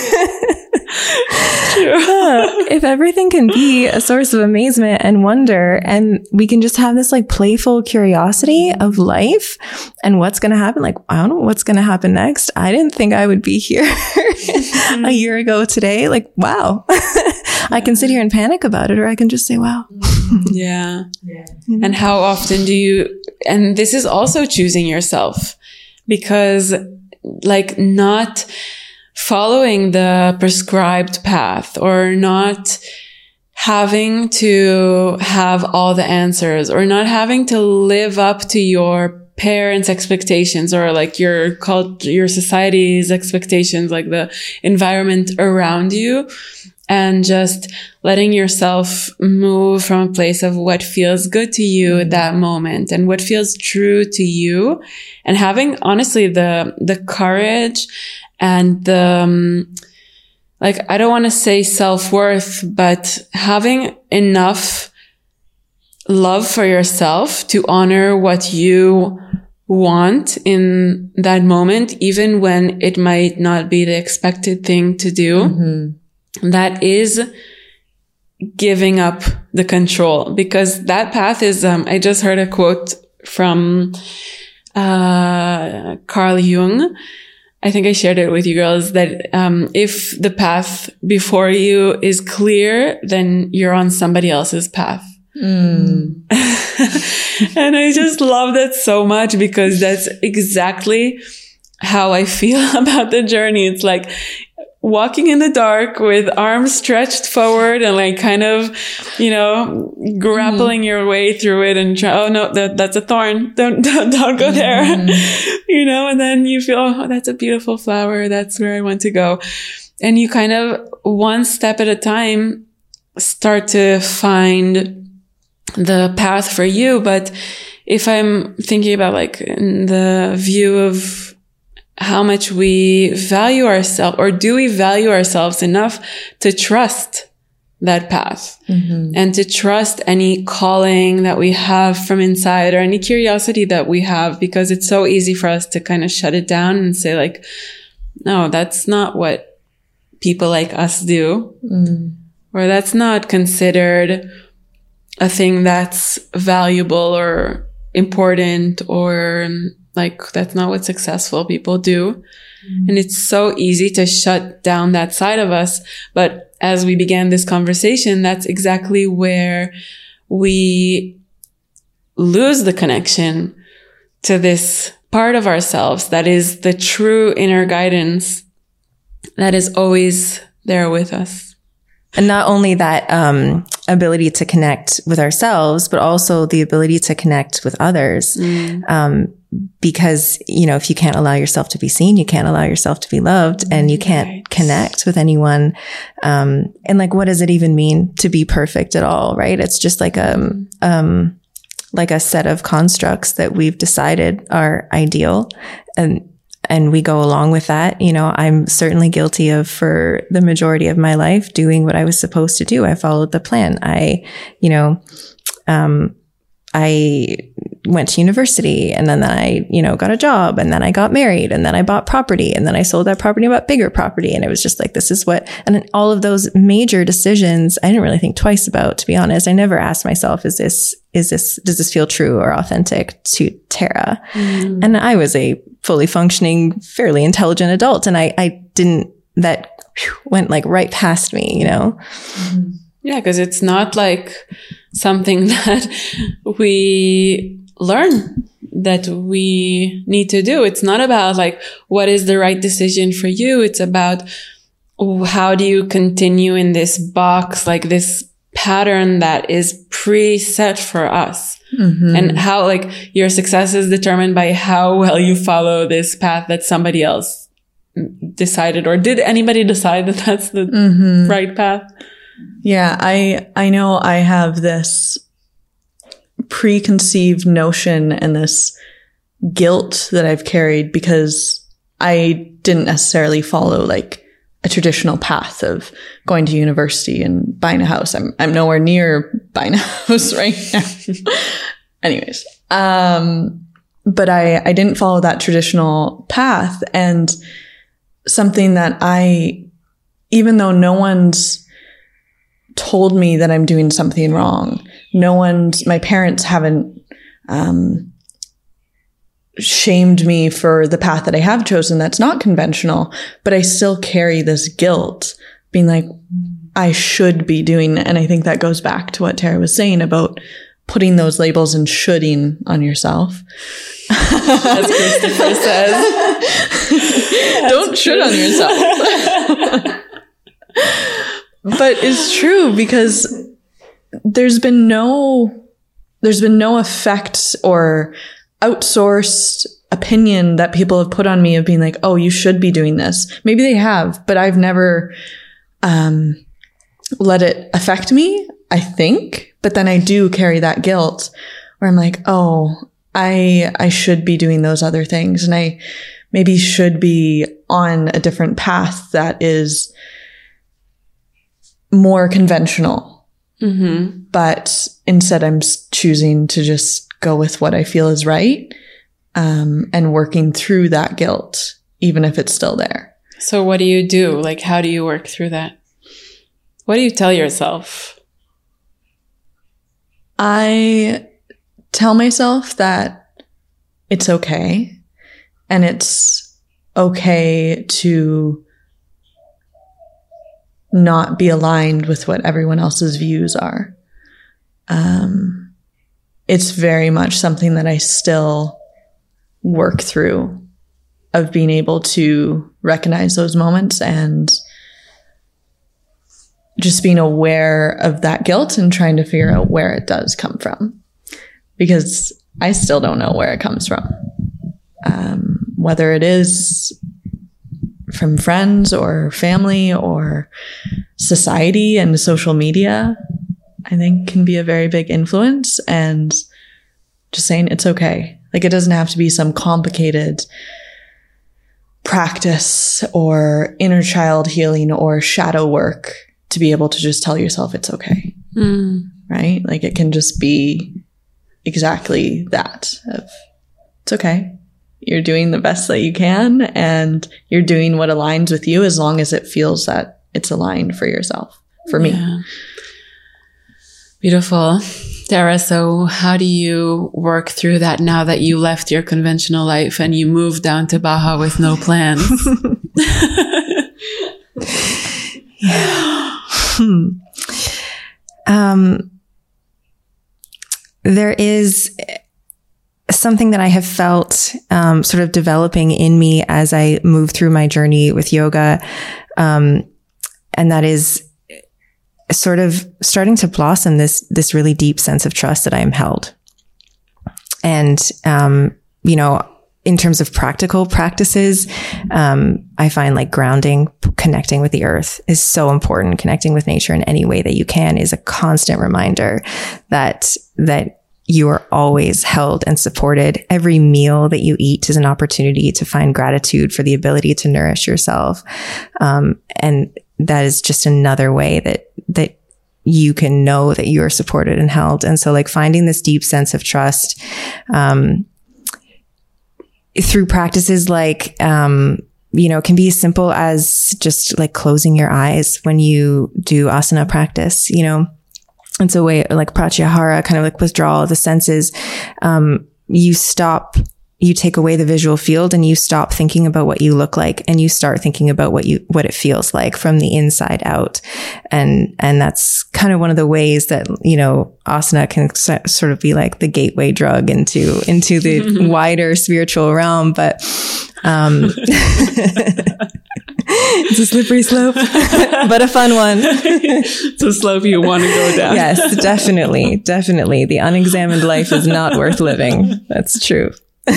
uh, if everything can be a source of amazement and wonder, and we can just have this like playful curiosity of life and what's going to happen. Like, I don't know what's going to happen next. I didn't think I would be here a year ago today. Like, wow. I can sit here and panic about it, or I can just say, wow. Yeah. yeah. And how often do you, and this is also choosing yourself, because like not following the prescribed path, or not having to have all the answers, or not having to live up to your parents' expectations, or like your culture, your society's expectations, like the environment around you. And just letting yourself move from a place of what feels good to you at that moment and what feels true to you. And having, honestly, the, the courage and the, um, like, I don't want to say self-worth, but having enough love for yourself to honor what you want in that moment, even when it might not be the expected thing to do. Mm-hmm. That is giving up the control, because that path is, um, I just heard a quote from, uh, Carl Jung. I think I shared it with you girls, that, um, if the path before you is clear, then you're on somebody else's path. Mm. And I just love that so much, because that's exactly how I feel about the journey. It's like, walking in the dark with arms stretched forward and like kind of, you know, grappling mm. your way through it and try, oh no, that, that's a thorn. Don't, don't, don't go there. Mm. You know, and then you feel, oh, that's a beautiful flower. That's where I want to go. And you kind of one step at a time start to find the path for you. But if I'm thinking about like in the view of how much we value ourselves, or do we value ourselves enough to trust that path mm-hmm. and to trust any calling that we have from inside or any curiosity that we have, because it's so easy for us to kind of shut it down and say like, no, that's not what people like us do. Mm. Or that's not considered a thing that's valuable or important, or like, that's not what successful people do. Mm. And it's so easy to shut down that side of us. But as we began this conversation, that's exactly where we lose the connection to this part of ourselves that is the true inner guidance that is always there with us. And not only that um, ability to connect with ourselves, but also the ability to connect with others. Mm. Um, because, you know, if you can't allow yourself to be seen, you can't allow yourself to be loved, and you can't right. connect with anyone. Um, and like, what does it even mean to be perfect at all? Right? It's just like a, um, like a set of constructs that we've decided are ideal, and And we go along with that. You know, I'm certainly guilty of, for the majority of my life, doing what I was supposed to do. I followed the plan. I, you know, um, I went to university, and then I, you know, got a job, and then I got married, and then I bought property, and then I sold that property and bought bigger property. And it was just like, this is what, and then all of those major decisions, I didn't really think twice about, to be honest. I never asked myself, is this, is this, does this feel true or authentic to Tara? Mm. And I was a fully functioning, fairly intelligent adult. And I, I didn't, that whew, went like right past me, you know? Mm-hmm. Yeah. Cause it's not like something that we learn that we need to do. It's not about like, what is the right decision for you? It's about how do you continue in this box, like this pattern that is preset for us. Mm-hmm. And how like your success is determined by how well you follow this path that somebody else decided. Or did anybody decide that that's the mm-hmm. right path? Yeah, I, I know I have this preconceived notion and this guilt that I've carried because I didn't necessarily follow like a traditional path of going to university and buying a house. I'm, I'm nowhere near buying a house right now. Anyways, um, but I, I didn't follow that traditional path, and something that I, even though no one's told me that I'm doing something wrong, no one's, my parents haven't, um, shamed me for the path that I have chosen that's not conventional, but I still carry this guilt being like, I should be doing it. And I think that goes back to what Tara was saying about putting those labels and shoulding on yourself. As Christopher says. Don't should on yourself. But it's true, because there's been no, there's been no effect or outsourced opinion that people have put on me of being like, oh, you should be doing this. Maybe they have, but I've never, um, let it affect me, I think. But then I do carry that guilt where I'm like, oh, I, I should be doing those other things. And I maybe should be on a different path that is more conventional. Mm-hmm. But instead I'm choosing to just go with what I feel is right, um, and working through that guilt, even if it's still there. So what do you do? Like, how do you work through that? What do you tell yourself? I tell myself that it's okay, and it's okay to not be aligned with what everyone else's views are. Um, it's very much something that I still work through, of being able to recognize those moments and just being aware of that guilt and trying to figure out where it does come from, because I still don't know where it comes from. Um, whether it is from friends or family or society and social media, I think can be a very big influence. And just saying it's okay. Like, it doesn't have to be some complicated practice or inner child healing or shadow work to be able to just tell yourself it's okay. Mm. Right? Like, it can just be exactly that of, it's okay. You're doing the best that you can, and you're doing what aligns with you as long as it feels that it's aligned for yourself. For me. Yeah. Beautiful. Tara, so how do you work through that now that you left your conventional life and you moved down to Baja with no plans? Yeah. Hmm. Um, there is something that I have felt um, sort of developing in me as I move through my journey with yoga. Um, and that is sort of starting to blossom this, this really deep sense of trust that I am held. And, um, you know, in terms of practical practices, um, I find like grounding, connecting with the earth is so important. Connecting with nature in any way that you can is a constant reminder that, that you are always held and supported. Every meal that you eat is an opportunity to find gratitude for the ability to nourish yourself. Um, and that is just another way that, that you can know that you are supported and held. And so like finding this deep sense of trust, um, through practices like, um, you know, can be as simple as just like closing your eyes when you do asana practice, you know, it's a way like pratyahara, kind of like withdrawal of the senses. Um, you stop, you take away the visual field and you stop thinking about what you look like and you start thinking about what you, what it feels like from the inside out. And, and that's kind of one of the ways that, you know, asana can sort of be like the gateway drug into, into the wider spiritual realm. But, um, it's a slippery slope, but a fun one. It's a slope you want to go down. Yes, definitely. Definitely. The unexamined life is not worth living. That's true.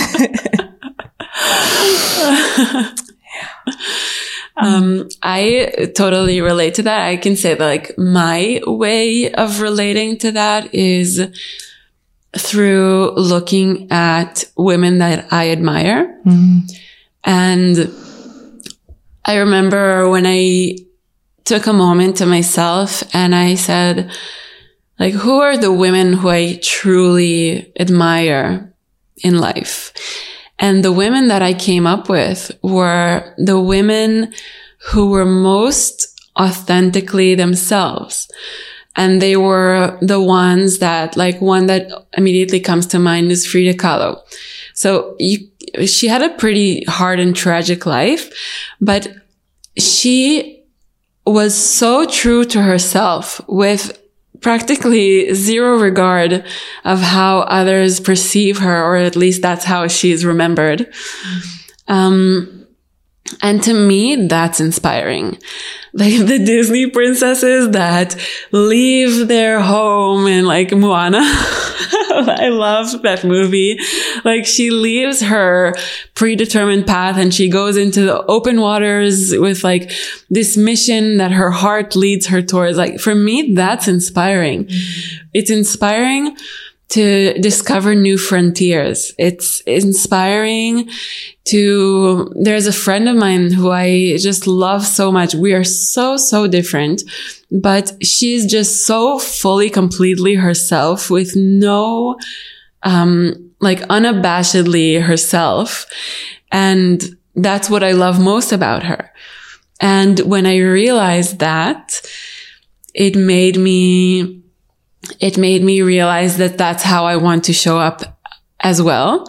um, I totally relate to that. I can say that like my way of relating to that is through looking at women that I admire. Mm. And I remember when I took a moment to myself and I said, like, who are the women who I truly admire in life? And the women that I came up with were the women who were most authentically themselves. And they were the ones that, like, one that immediately comes to mind is Frida Kahlo. So you, she had a pretty hard and tragic life, but she was so true to herself with practically zero regard of how others perceive her, or at least that's how she's remembered. Mm-hmm. Um, and to me, that's inspiring. Like the Disney princesses that leave their home in like Moana. I love that movie. Like she leaves her predetermined path and she goes into the open waters with like this mission that her heart leads her towards. Like for me, that's inspiring. Mm-hmm. It's inspiring to discover new frontiers. It's inspiring to, there's a friend of mine who I just love so much. We are so, so different, but she's just so fully, completely herself with no, um, like unabashedly herself. And that's what I love most about her. And when I realized that, it made me It made me realize that that's how I want to show up as well.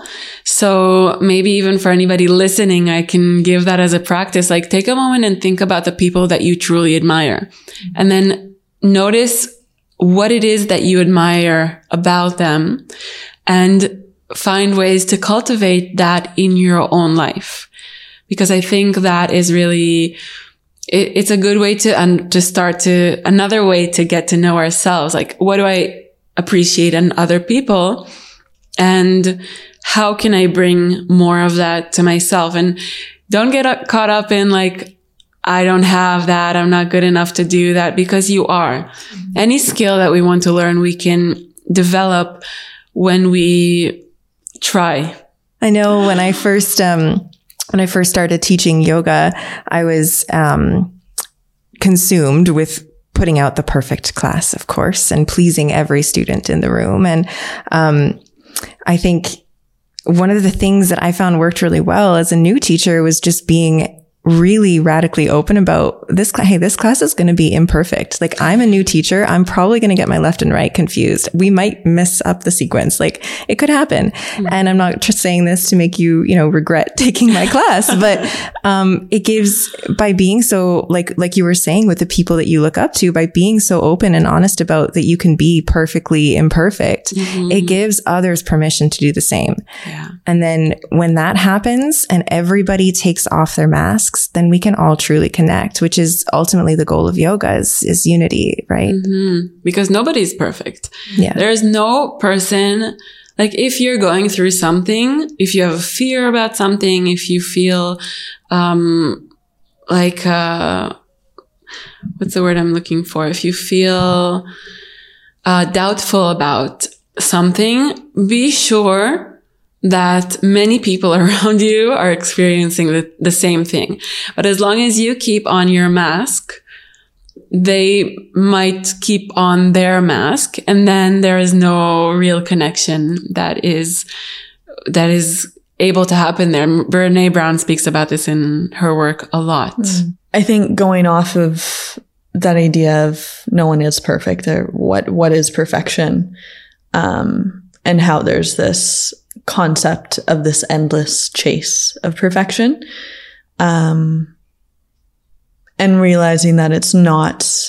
So maybe even for anybody listening, I can give that as a practice. Like take a moment and think about the people that you truly admire. Mm-hmm. And then notice what it is that you admire about them and find ways to cultivate that in your own life. Because I think that is really it, it's a good way to, um, to start to another way to get to know ourselves. Like, what do I appreciate in other people? And how can I bring more of that to myself? And don't get up, caught up in like, I don't have that. I'm not good enough to do that, because you are. Mm-hmm. Any skill that we want to learn, we can develop when we try. I know when I first, um, when I first started teaching yoga, I was, um, consumed with putting out the perfect class, of course, and pleasing every student in the room. And, um, I think one of the things that I found worked really well as a new teacher was just being really radically open about this. Hey, this class is going to be imperfect. Like, I'm a new teacher. I'm probably going to get my left and right confused. We might mess up the sequence. Like, it could happen. Mm-hmm. And I'm not just saying this to make you, you know, regret taking my class, but, um, it gives, by being so, like, like you were saying, with the people that you look up to, by being so open and honest about that you can be perfectly imperfect, mm-hmm. it gives others permission to do the same. Yeah. And then when that happens and everybody takes off their mask, then we can all truly connect, which is ultimately the goal of yoga, is, is unity, right? Mm-hmm. Because nobody's perfect. Yeah. There is no person, like, if you're going through something, if you have a fear about something, if you feel, um, like, uh, what's the word I'm looking for? If you feel, uh, doubtful about something, be sure that many people around you are experiencing the, the same thing. But as long as you keep on your mask, they might keep on their mask, and then there is no real connection that is, that is able to happen there. Brené Brown speaks about this in her work a lot. Mm. I think going off of that idea of no one is perfect, or what, what is perfection, um, and how there's this concept of this endless chase of perfection, um, and realizing that it's not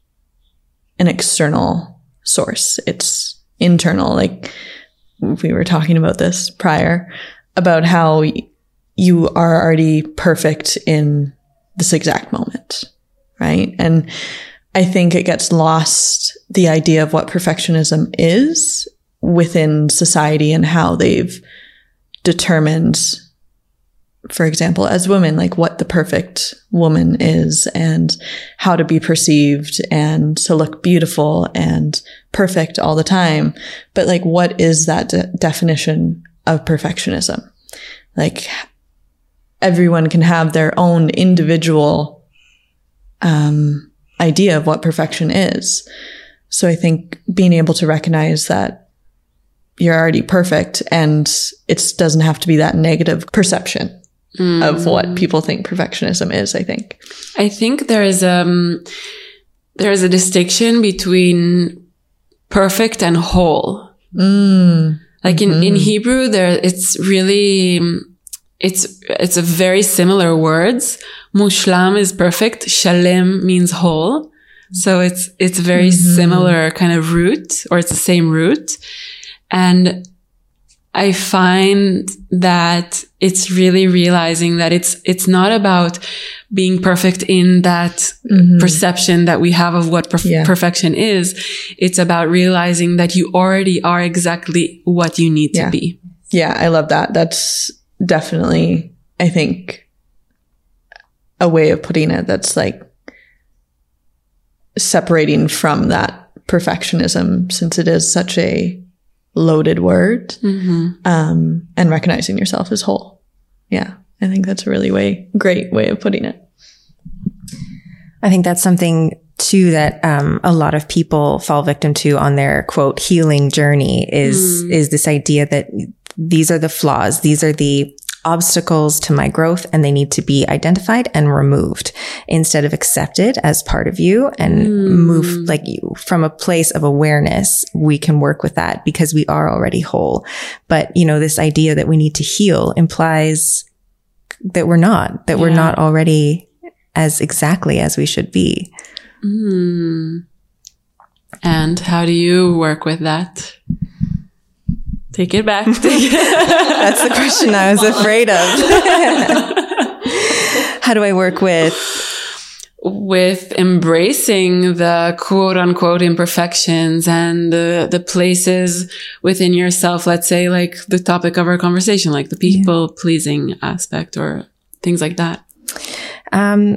an external source, it's internal. Like, we were talking about this prior, about how you are already perfect in this exact moment, right? And I think it gets lost, the idea of what perfectionism is within society, and how they've determined, for example, as women, like what the perfect woman is, and how to be perceived, and to look beautiful and perfect all the time. But like, what is that de- definition of perfectionism? Like, everyone can have their own individual, um, idea of what perfection is. So I think being able to recognize that you're already perfect, and it doesn't have to be that negative perception mm. of what people think perfectionism is, I think. I think there is, um, there is a distinction between perfect and whole. Mm. Like in, mm-hmm. in Hebrew, there, it's really, it's, it's a very similar words. Mushlam is perfect. Shalem means whole. So it's, it's very mm-hmm. similar kind of root, or it's the same root. And I find that it's really realizing that it's, it's not about being perfect in that mm-hmm. perception that we have of what perf- yeah. perfection is. It's about realizing that you already are exactly what you need yeah. to be. Yeah, I love that. That's definitely, I think, a way of putting it that's like separating from that perfectionism, since it is such a loaded word, mm-hmm. um, and recognizing yourself as whole. Yeah, I think that's a really way, great way of putting it. I think that's something too that um, a lot of people fall victim to on their quote healing journey is mm. is this idea that these are the flaws, these are the obstacles to my growth, and they need to be identified and removed instead of accepted as part of you and mm. move like you from a place of awareness. We can work with that because we are already whole. But, you know, this idea that we need to heal implies that we're not, that yeah. we're not already as exactly as we should be. Mm. And how do you work with that? Take it back. Take it. That's the question I was afraid of. How do I work with? with embracing the quote unquote imperfections and the, the places within yourself, let's say like the topic of our conversation, like the people yeah. pleasing aspect or things like that? Um,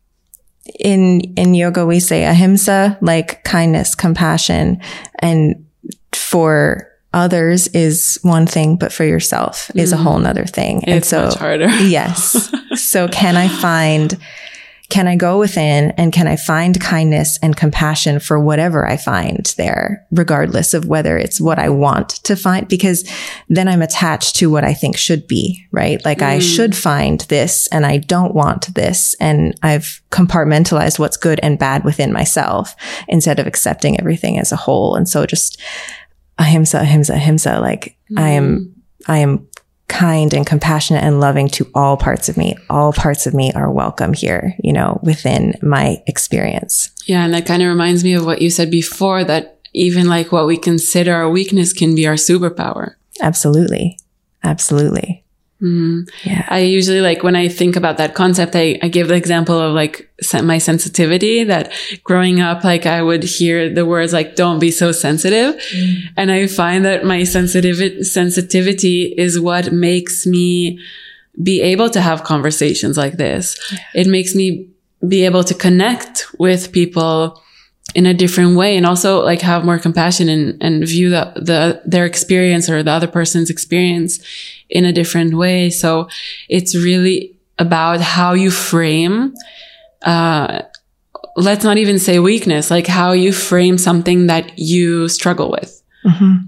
in, in yoga, we say ahimsa, like kindness, compassion, and for others is one thing, but for yourself is mm. a whole nother thing. It's and so, much harder. Yes. So can I find, can I go within and can I find kindness and compassion for whatever I find there, regardless of whether it's what I want to find? Because then I'm attached to what I think should be, right? Like mm. I should find this and I don't want this. And I've compartmentalized what's good and bad within myself instead of accepting everything as a whole. And so just ahimsa, ahimsa, ahimsa, like mm. I am, I am kind and compassionate and loving to all parts of me. All parts of me are welcome here, you know, within my experience. Yeah. And that kind of reminds me of what you said before, that even like what we consider our weakness can be our superpower. Absolutely. Absolutely. Mm. Yeah. I usually like when I think about that concept, I, I give the example of like my sensitivity, that growing up, like I would hear the words like, don't be so sensitive. Mm. And I find that my sensitivity, sensitivity is what makes me be able to have conversations like this. Yeah. It makes me be able to connect with people in a different way, and also like have more compassion and, and view the, the, their experience or the other person's experience in a different way. So it's really about how you frame, uh, let's not even say weakness, like how you frame something that you struggle with. Mm-hmm.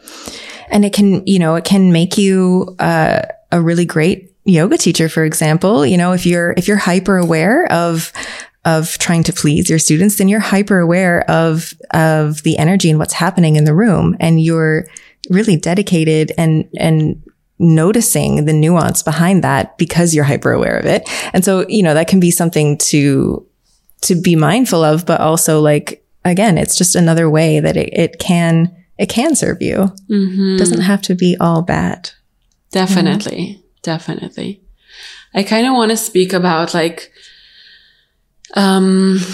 And it can, you know, it can make you, uh, a really great yoga teacher, for example. You know, if you're, if you're hyper aware of, of trying to please your students, then you're hyper aware of, of the energy and what's happening in the room. And you're really dedicated and, and noticing the nuance behind that because you're hyper aware of it. And so, you know, that can be something to, to be mindful of, but also like, again, it's just another way that it, it can, it can serve you. Mm-hmm. It doesn't have to be all bad. Definitely. You know? Definitely. I kind of want to speak about like, Um,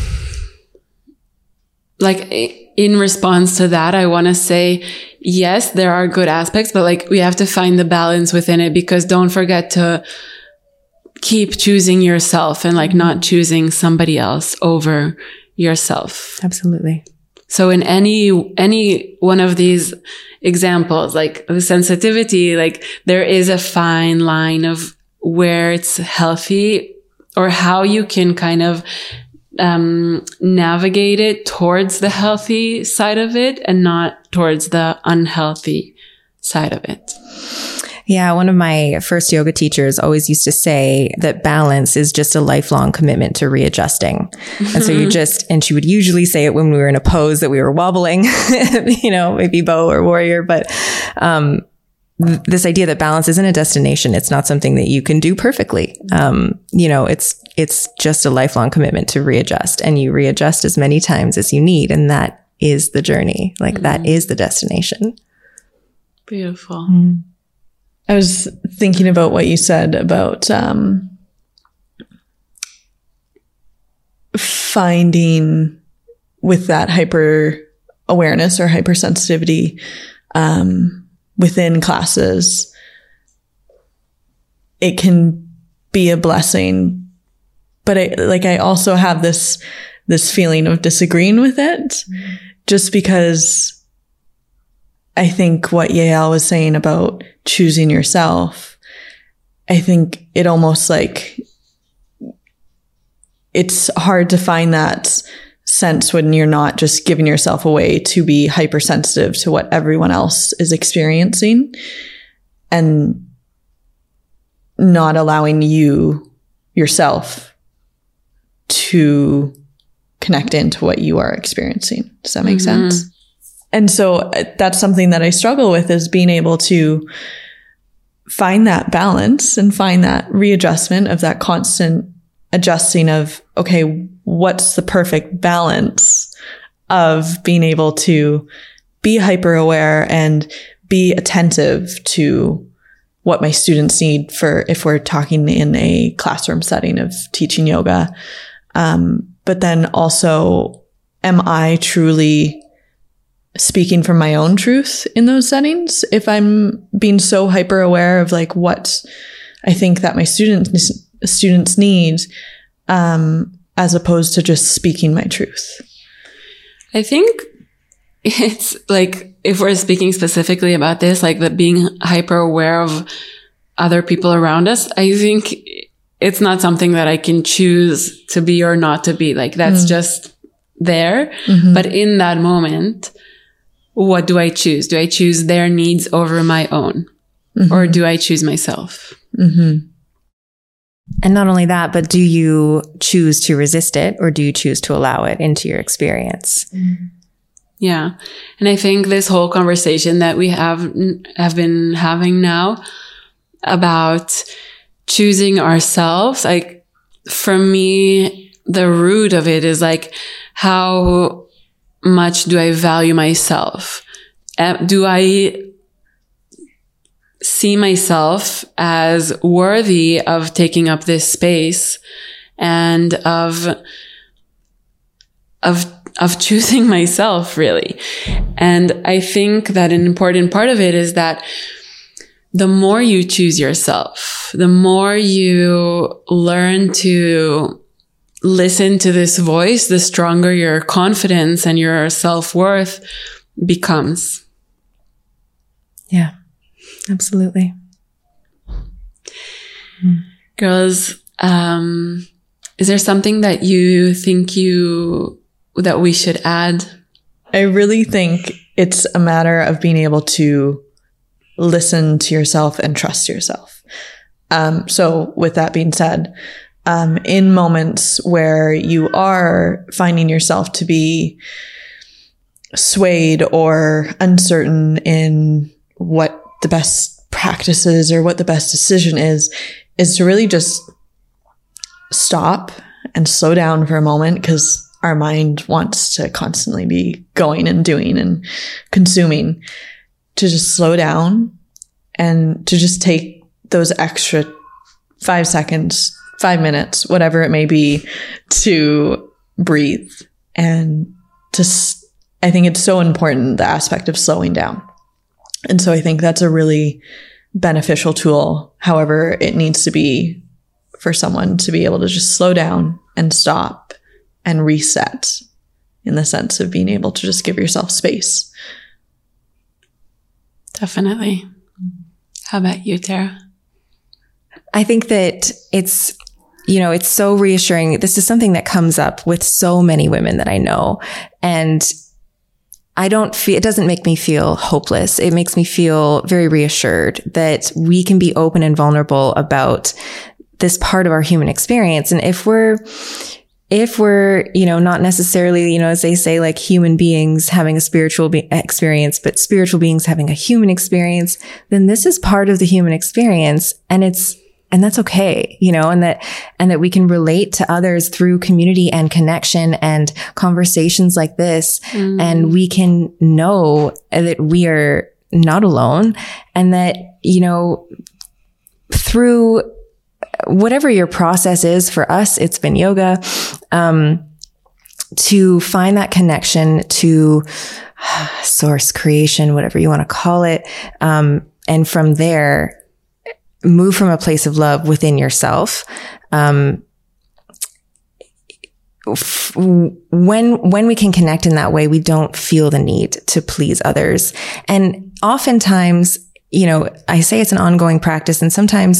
like in response to that, I want to say, yes, there are good aspects, but like we have to find the balance within it, because don't forget to keep choosing yourself and like not choosing somebody else over yourself. Absolutely. So in any, any one of these examples, like the sensitivity, like there is a fine line of where it's healthy, or how you can kind of um, navigate it towards the healthy side of it and not towards the unhealthy side of it. Yeah, one of my first yoga teachers always used to say that balance is just a lifelong commitment to readjusting. And so you just, and she would usually say it when we were in a pose that we were wobbling, you know, maybe bow or warrior, but um this idea that balance isn't a destination. It's not something that you can do perfectly. Um, you know, it's, it's just a lifelong commitment to readjust, and you readjust as many times as you need. And that is the journey. Like mm. that is the destination. Beautiful. Mm. I was thinking about what you said about, um, finding with that hyper awareness or hypersensitivity, um, within classes, it can be a blessing. But I, like, I also have this, this feeling of disagreeing with it, mm-hmm. just because I think what Yael was saying about choosing yourself, I think it almost like it's hard to find that sense when you're not just giving yourself away to be hypersensitive to what everyone else is experiencing, and not allowing you yourself to connect into what you are experiencing. Does that make mm-hmm. sense? And so that's something that I struggle with, is being able to find that balance and find that readjustment of that constant adjusting of, okay, what's the perfect balance of being able to be hyper aware and be attentive to what my students need for, if we're talking in a classroom setting of teaching yoga, Um, but then also, am I truly speaking from my own truth in those settings? If I'm being so hyper aware of like what I think that my students students need, um, as opposed to just speaking my truth. I think it's like, if we're speaking specifically about this, like the being hyper aware of other people around us, I think it's not something that I can choose to be or not to be. Like that's mm. just there. Mm-hmm. But in that moment, what do I choose? Do I choose their needs over my own? Mm-hmm. Or do I choose myself? Mm-hmm. And not only that, but do you choose to resist it or do you choose to allow it into your experience? Mm-hmm. Yeah. And I think this whole conversation that we have, have been having now about choosing ourselves, like for me, the root of it is like, how much do I value myself? Uh, do I see myself as worthy of taking up this space and of, of, of choosing myself, really? And I think that an important part of it is that the more you choose yourself, the more you learn to listen to this voice, the stronger your confidence and your self-worth becomes. Yeah, absolutely. Girls, um, is there something that you think you, that we should add? I really think it's a matter of being able to listen to yourself and trust yourself. Um, so with that being said, um, in moments where you are finding yourself to be swayed or uncertain in what the best practice is or what the best decision is, is to really just stop and slow down for a moment, because our mind wants to constantly be going and doing and consuming. To just slow down and to just take those extra five seconds, five minutes, whatever it may be, to breathe. And just, I think it's so important, the aspect of slowing down. And so I think that's a really beneficial tool. However, it needs to be for someone to be able to just slow down and stop and reset, in the sense of being able to just give yourself space. Definitely. How about you, Tara? I think that it's, you know, it's so reassuring. This is something that comes up with so many women that I know. And I don't feel, it doesn't make me feel hopeless. It makes me feel very reassured that we can be open and vulnerable about this part of our human experience. And if we're, If we're, you know, not necessarily, you know, as they say, like human beings having a spiritual be- experience, but spiritual beings having a human experience, then this is part of the human experience. And it's, and that's okay, you know, and that, and that we can relate to others through community and connection and conversations like this. Mm. And we can know that we are not alone, and that, you know, through whatever your process is, for us, it's been yoga, um, to find that connection to source, creation, whatever you want to call it. Um, and from there, move from a place of love within yourself. Um, f- when, when we can connect in that way, we don't feel the need to please others. And oftentimes, you know, I say it's an ongoing practice, and sometimes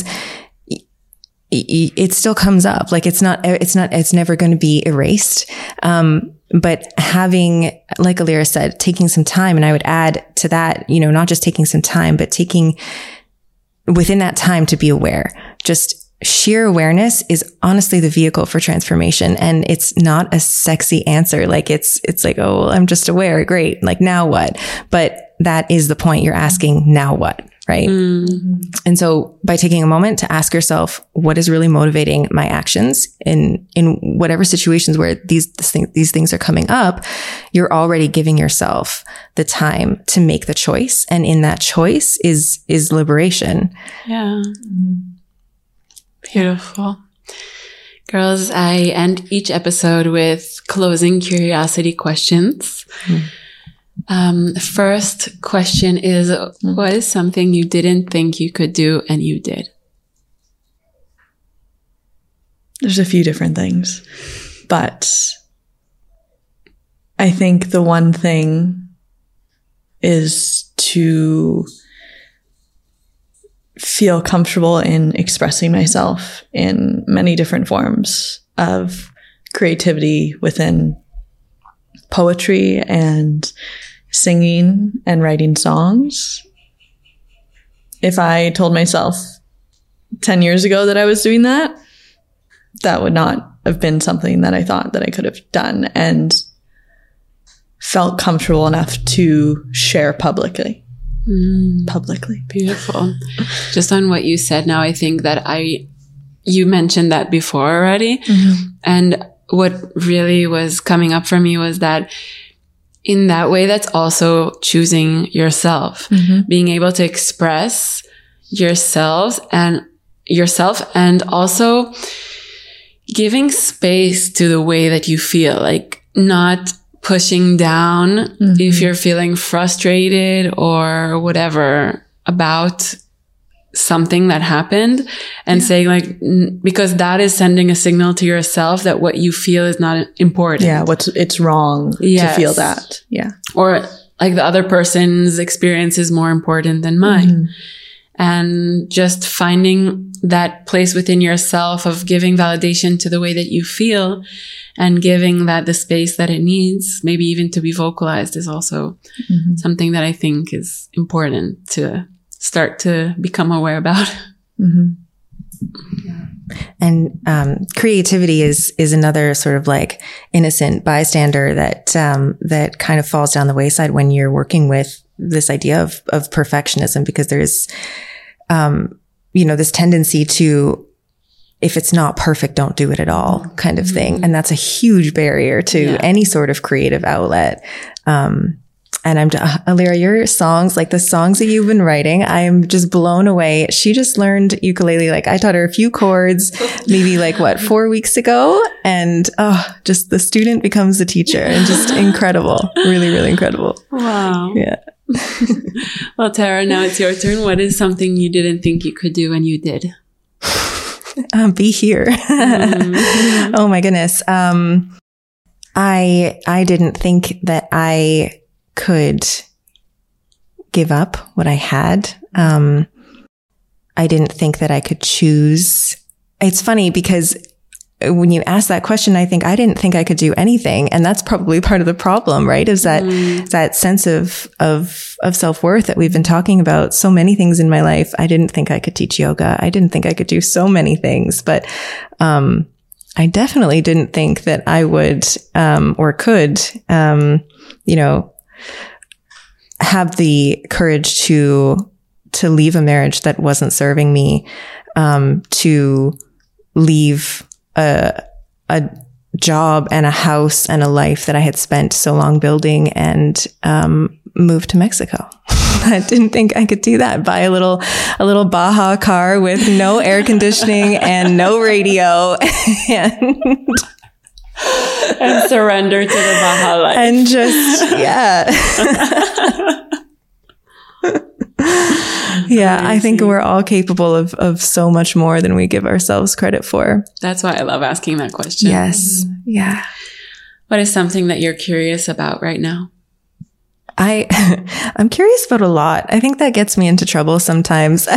it still comes up. Like it's not, it's not, it's never going to be erased. Um, but having, like Alira said, taking some time, and I would add to that, you know, not just taking some time, but taking within that time to be aware. Just sheer awareness is honestly the vehicle for transformation. And it's not a sexy answer. Like it's, it's like, oh, well, I'm just aware. Great. Like now what? But that is the point. You're asking, now what? Right. Mm-hmm. And so by taking a moment to ask yourself, what is really motivating my actions in, in whatever situations where these, this thing, these things are coming up, you're already giving yourself the time to make the choice. And in that choice is, is liberation. Yeah. Beautiful. Girls, I end each episode with closing curiosity questions. Mm. Um, first question is, mm. what is something you didn't think you could do and you did? There's a few different things, but I think the one thing is to feel comfortable in expressing myself in many different forms of creativity within poetry and singing and writing songs. If I told myself ten years ago that I was doing that, that would not have been something that I thought that I could have done and felt comfortable enough to share publicly. Mm, publicly. Beautiful. Just on what you said now, I think that I, you mentioned that before already. Mm-hmm. And what really was coming up for me was that in that way, that's also choosing yourself, mm-hmm. being able to express yourselves and yourself and also giving space to the way that you feel, like not pushing down mm-hmm. if you're feeling frustrated or whatever about something that happened and yeah. saying like, n- because that is sending a signal to yourself that what you feel is not important. Yeah. What's, it's wrong yes. to feel that. Yeah. Or like the other person's experience is more important than mine. Mm-hmm. And just finding that place within yourself of giving validation to the way that you feel and giving that the space that it needs, maybe even to be vocalized, is also mm-hmm. something that I think is important to start to become aware about. Mm-hmm. Yeah. And um, creativity is is another sort of like innocent bystander that um, that kind of falls down the wayside when you're working with this idea of of perfectionism, because there's um, you know, this tendency to, if it's not perfect, don't do it at all kind of thing. And that's a huge barrier to yeah. any sort of creative outlet. Um, and I'm, uh, Alira, your songs, like the songs that you've been writing, I'm just blown away. She just learned ukulele. Like I taught her a few chords, maybe like what, four weeks ago. And, oh, just the student becomes the teacher, and just incredible. Really, really incredible. Wow. Yeah. Well, Tara, now it's your turn. What is something you didn't think you could do and you did? Um, be here. Mm-hmm. Oh my goodness. Um, I, I didn't think that I could give up what I had. Um, I didn't think that I could choose. It's funny because when you ask that question, I think I didn't think I could do anything. And that's probably part of the problem, right? Is that, mm. that sense of, of, of self-worth that we've been talking about. So many things in my life. I didn't think I could teach yoga. I didn't think I could do so many things, but, um, I definitely didn't think that I would, um, or could, um, you know, have the courage to, to leave a marriage that wasn't serving me, um, to leave a, a job and a house and a life that I had spent so long building, and, um, move to Mexico. I didn't think I could do that. Buy a little, a little Baja car with no air conditioning and no radio, and, and surrender to the Baja life. And just, yeah. Yeah, I think we're all capable of, of so much more than we give ourselves credit for. That's why I love asking that question. Yes. Yeah. What is something that you're curious about right now? I, I'm curious about a lot. I think that gets me into trouble sometimes.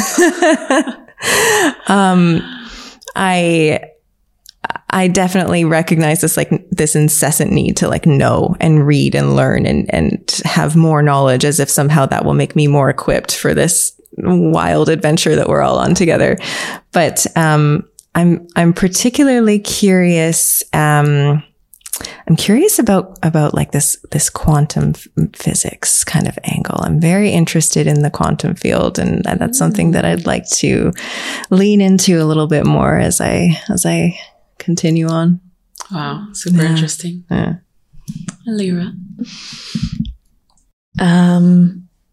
um, I, I definitely recognize this, like this incessant need to like know and read and learn and, and have more knowledge, as if somehow that will make me more equipped for this wild adventure that we're all on together. But, um, I'm, I'm particularly curious, um, I'm curious about, about like this, this quantum f- physics kind of angle. I'm very interested in the quantum field, and that's something that I'd like to lean into a little bit more as I, as I continue on. Wow. Super yeah. interesting. Yeah. Alira. Um,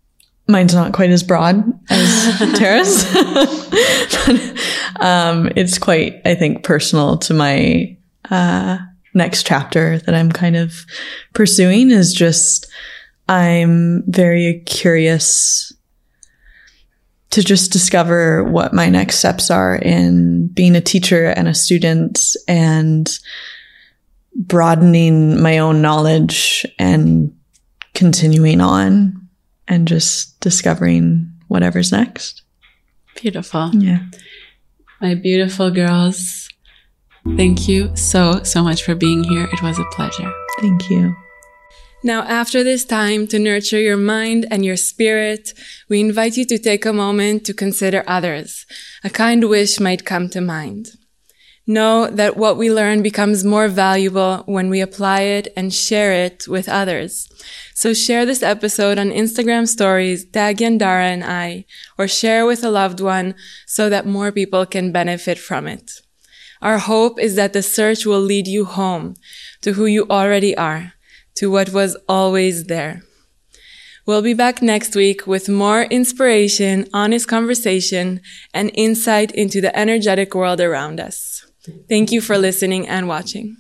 mine's not quite as broad as Tara's. But, um, it's quite, I think, personal to my uh, next chapter that I'm kind of pursuing is just I'm very curious to just discover what my next steps are in being a teacher and a student and broadening my own knowledge and continuing on and just discovering whatever's next. Beautiful. Yeah. My beautiful girls, thank you so, so much for being here. It was a pleasure. Thank you. Now, after this time to nurture your mind and your spirit, we invite you to take a moment to consider others. A kind wish might come to mind. Know that what we learn becomes more valuable when we apply it and share it with others. So share this episode on Instagram stories, tag Yandara and I, or share with a loved one so that more people can benefit from it. Our hope is that the search will lead you home to who you already are, to what was always there. We'll be back next week with more inspiration, honest conversation, and insight into the energetic world around us. Thank you for listening and watching.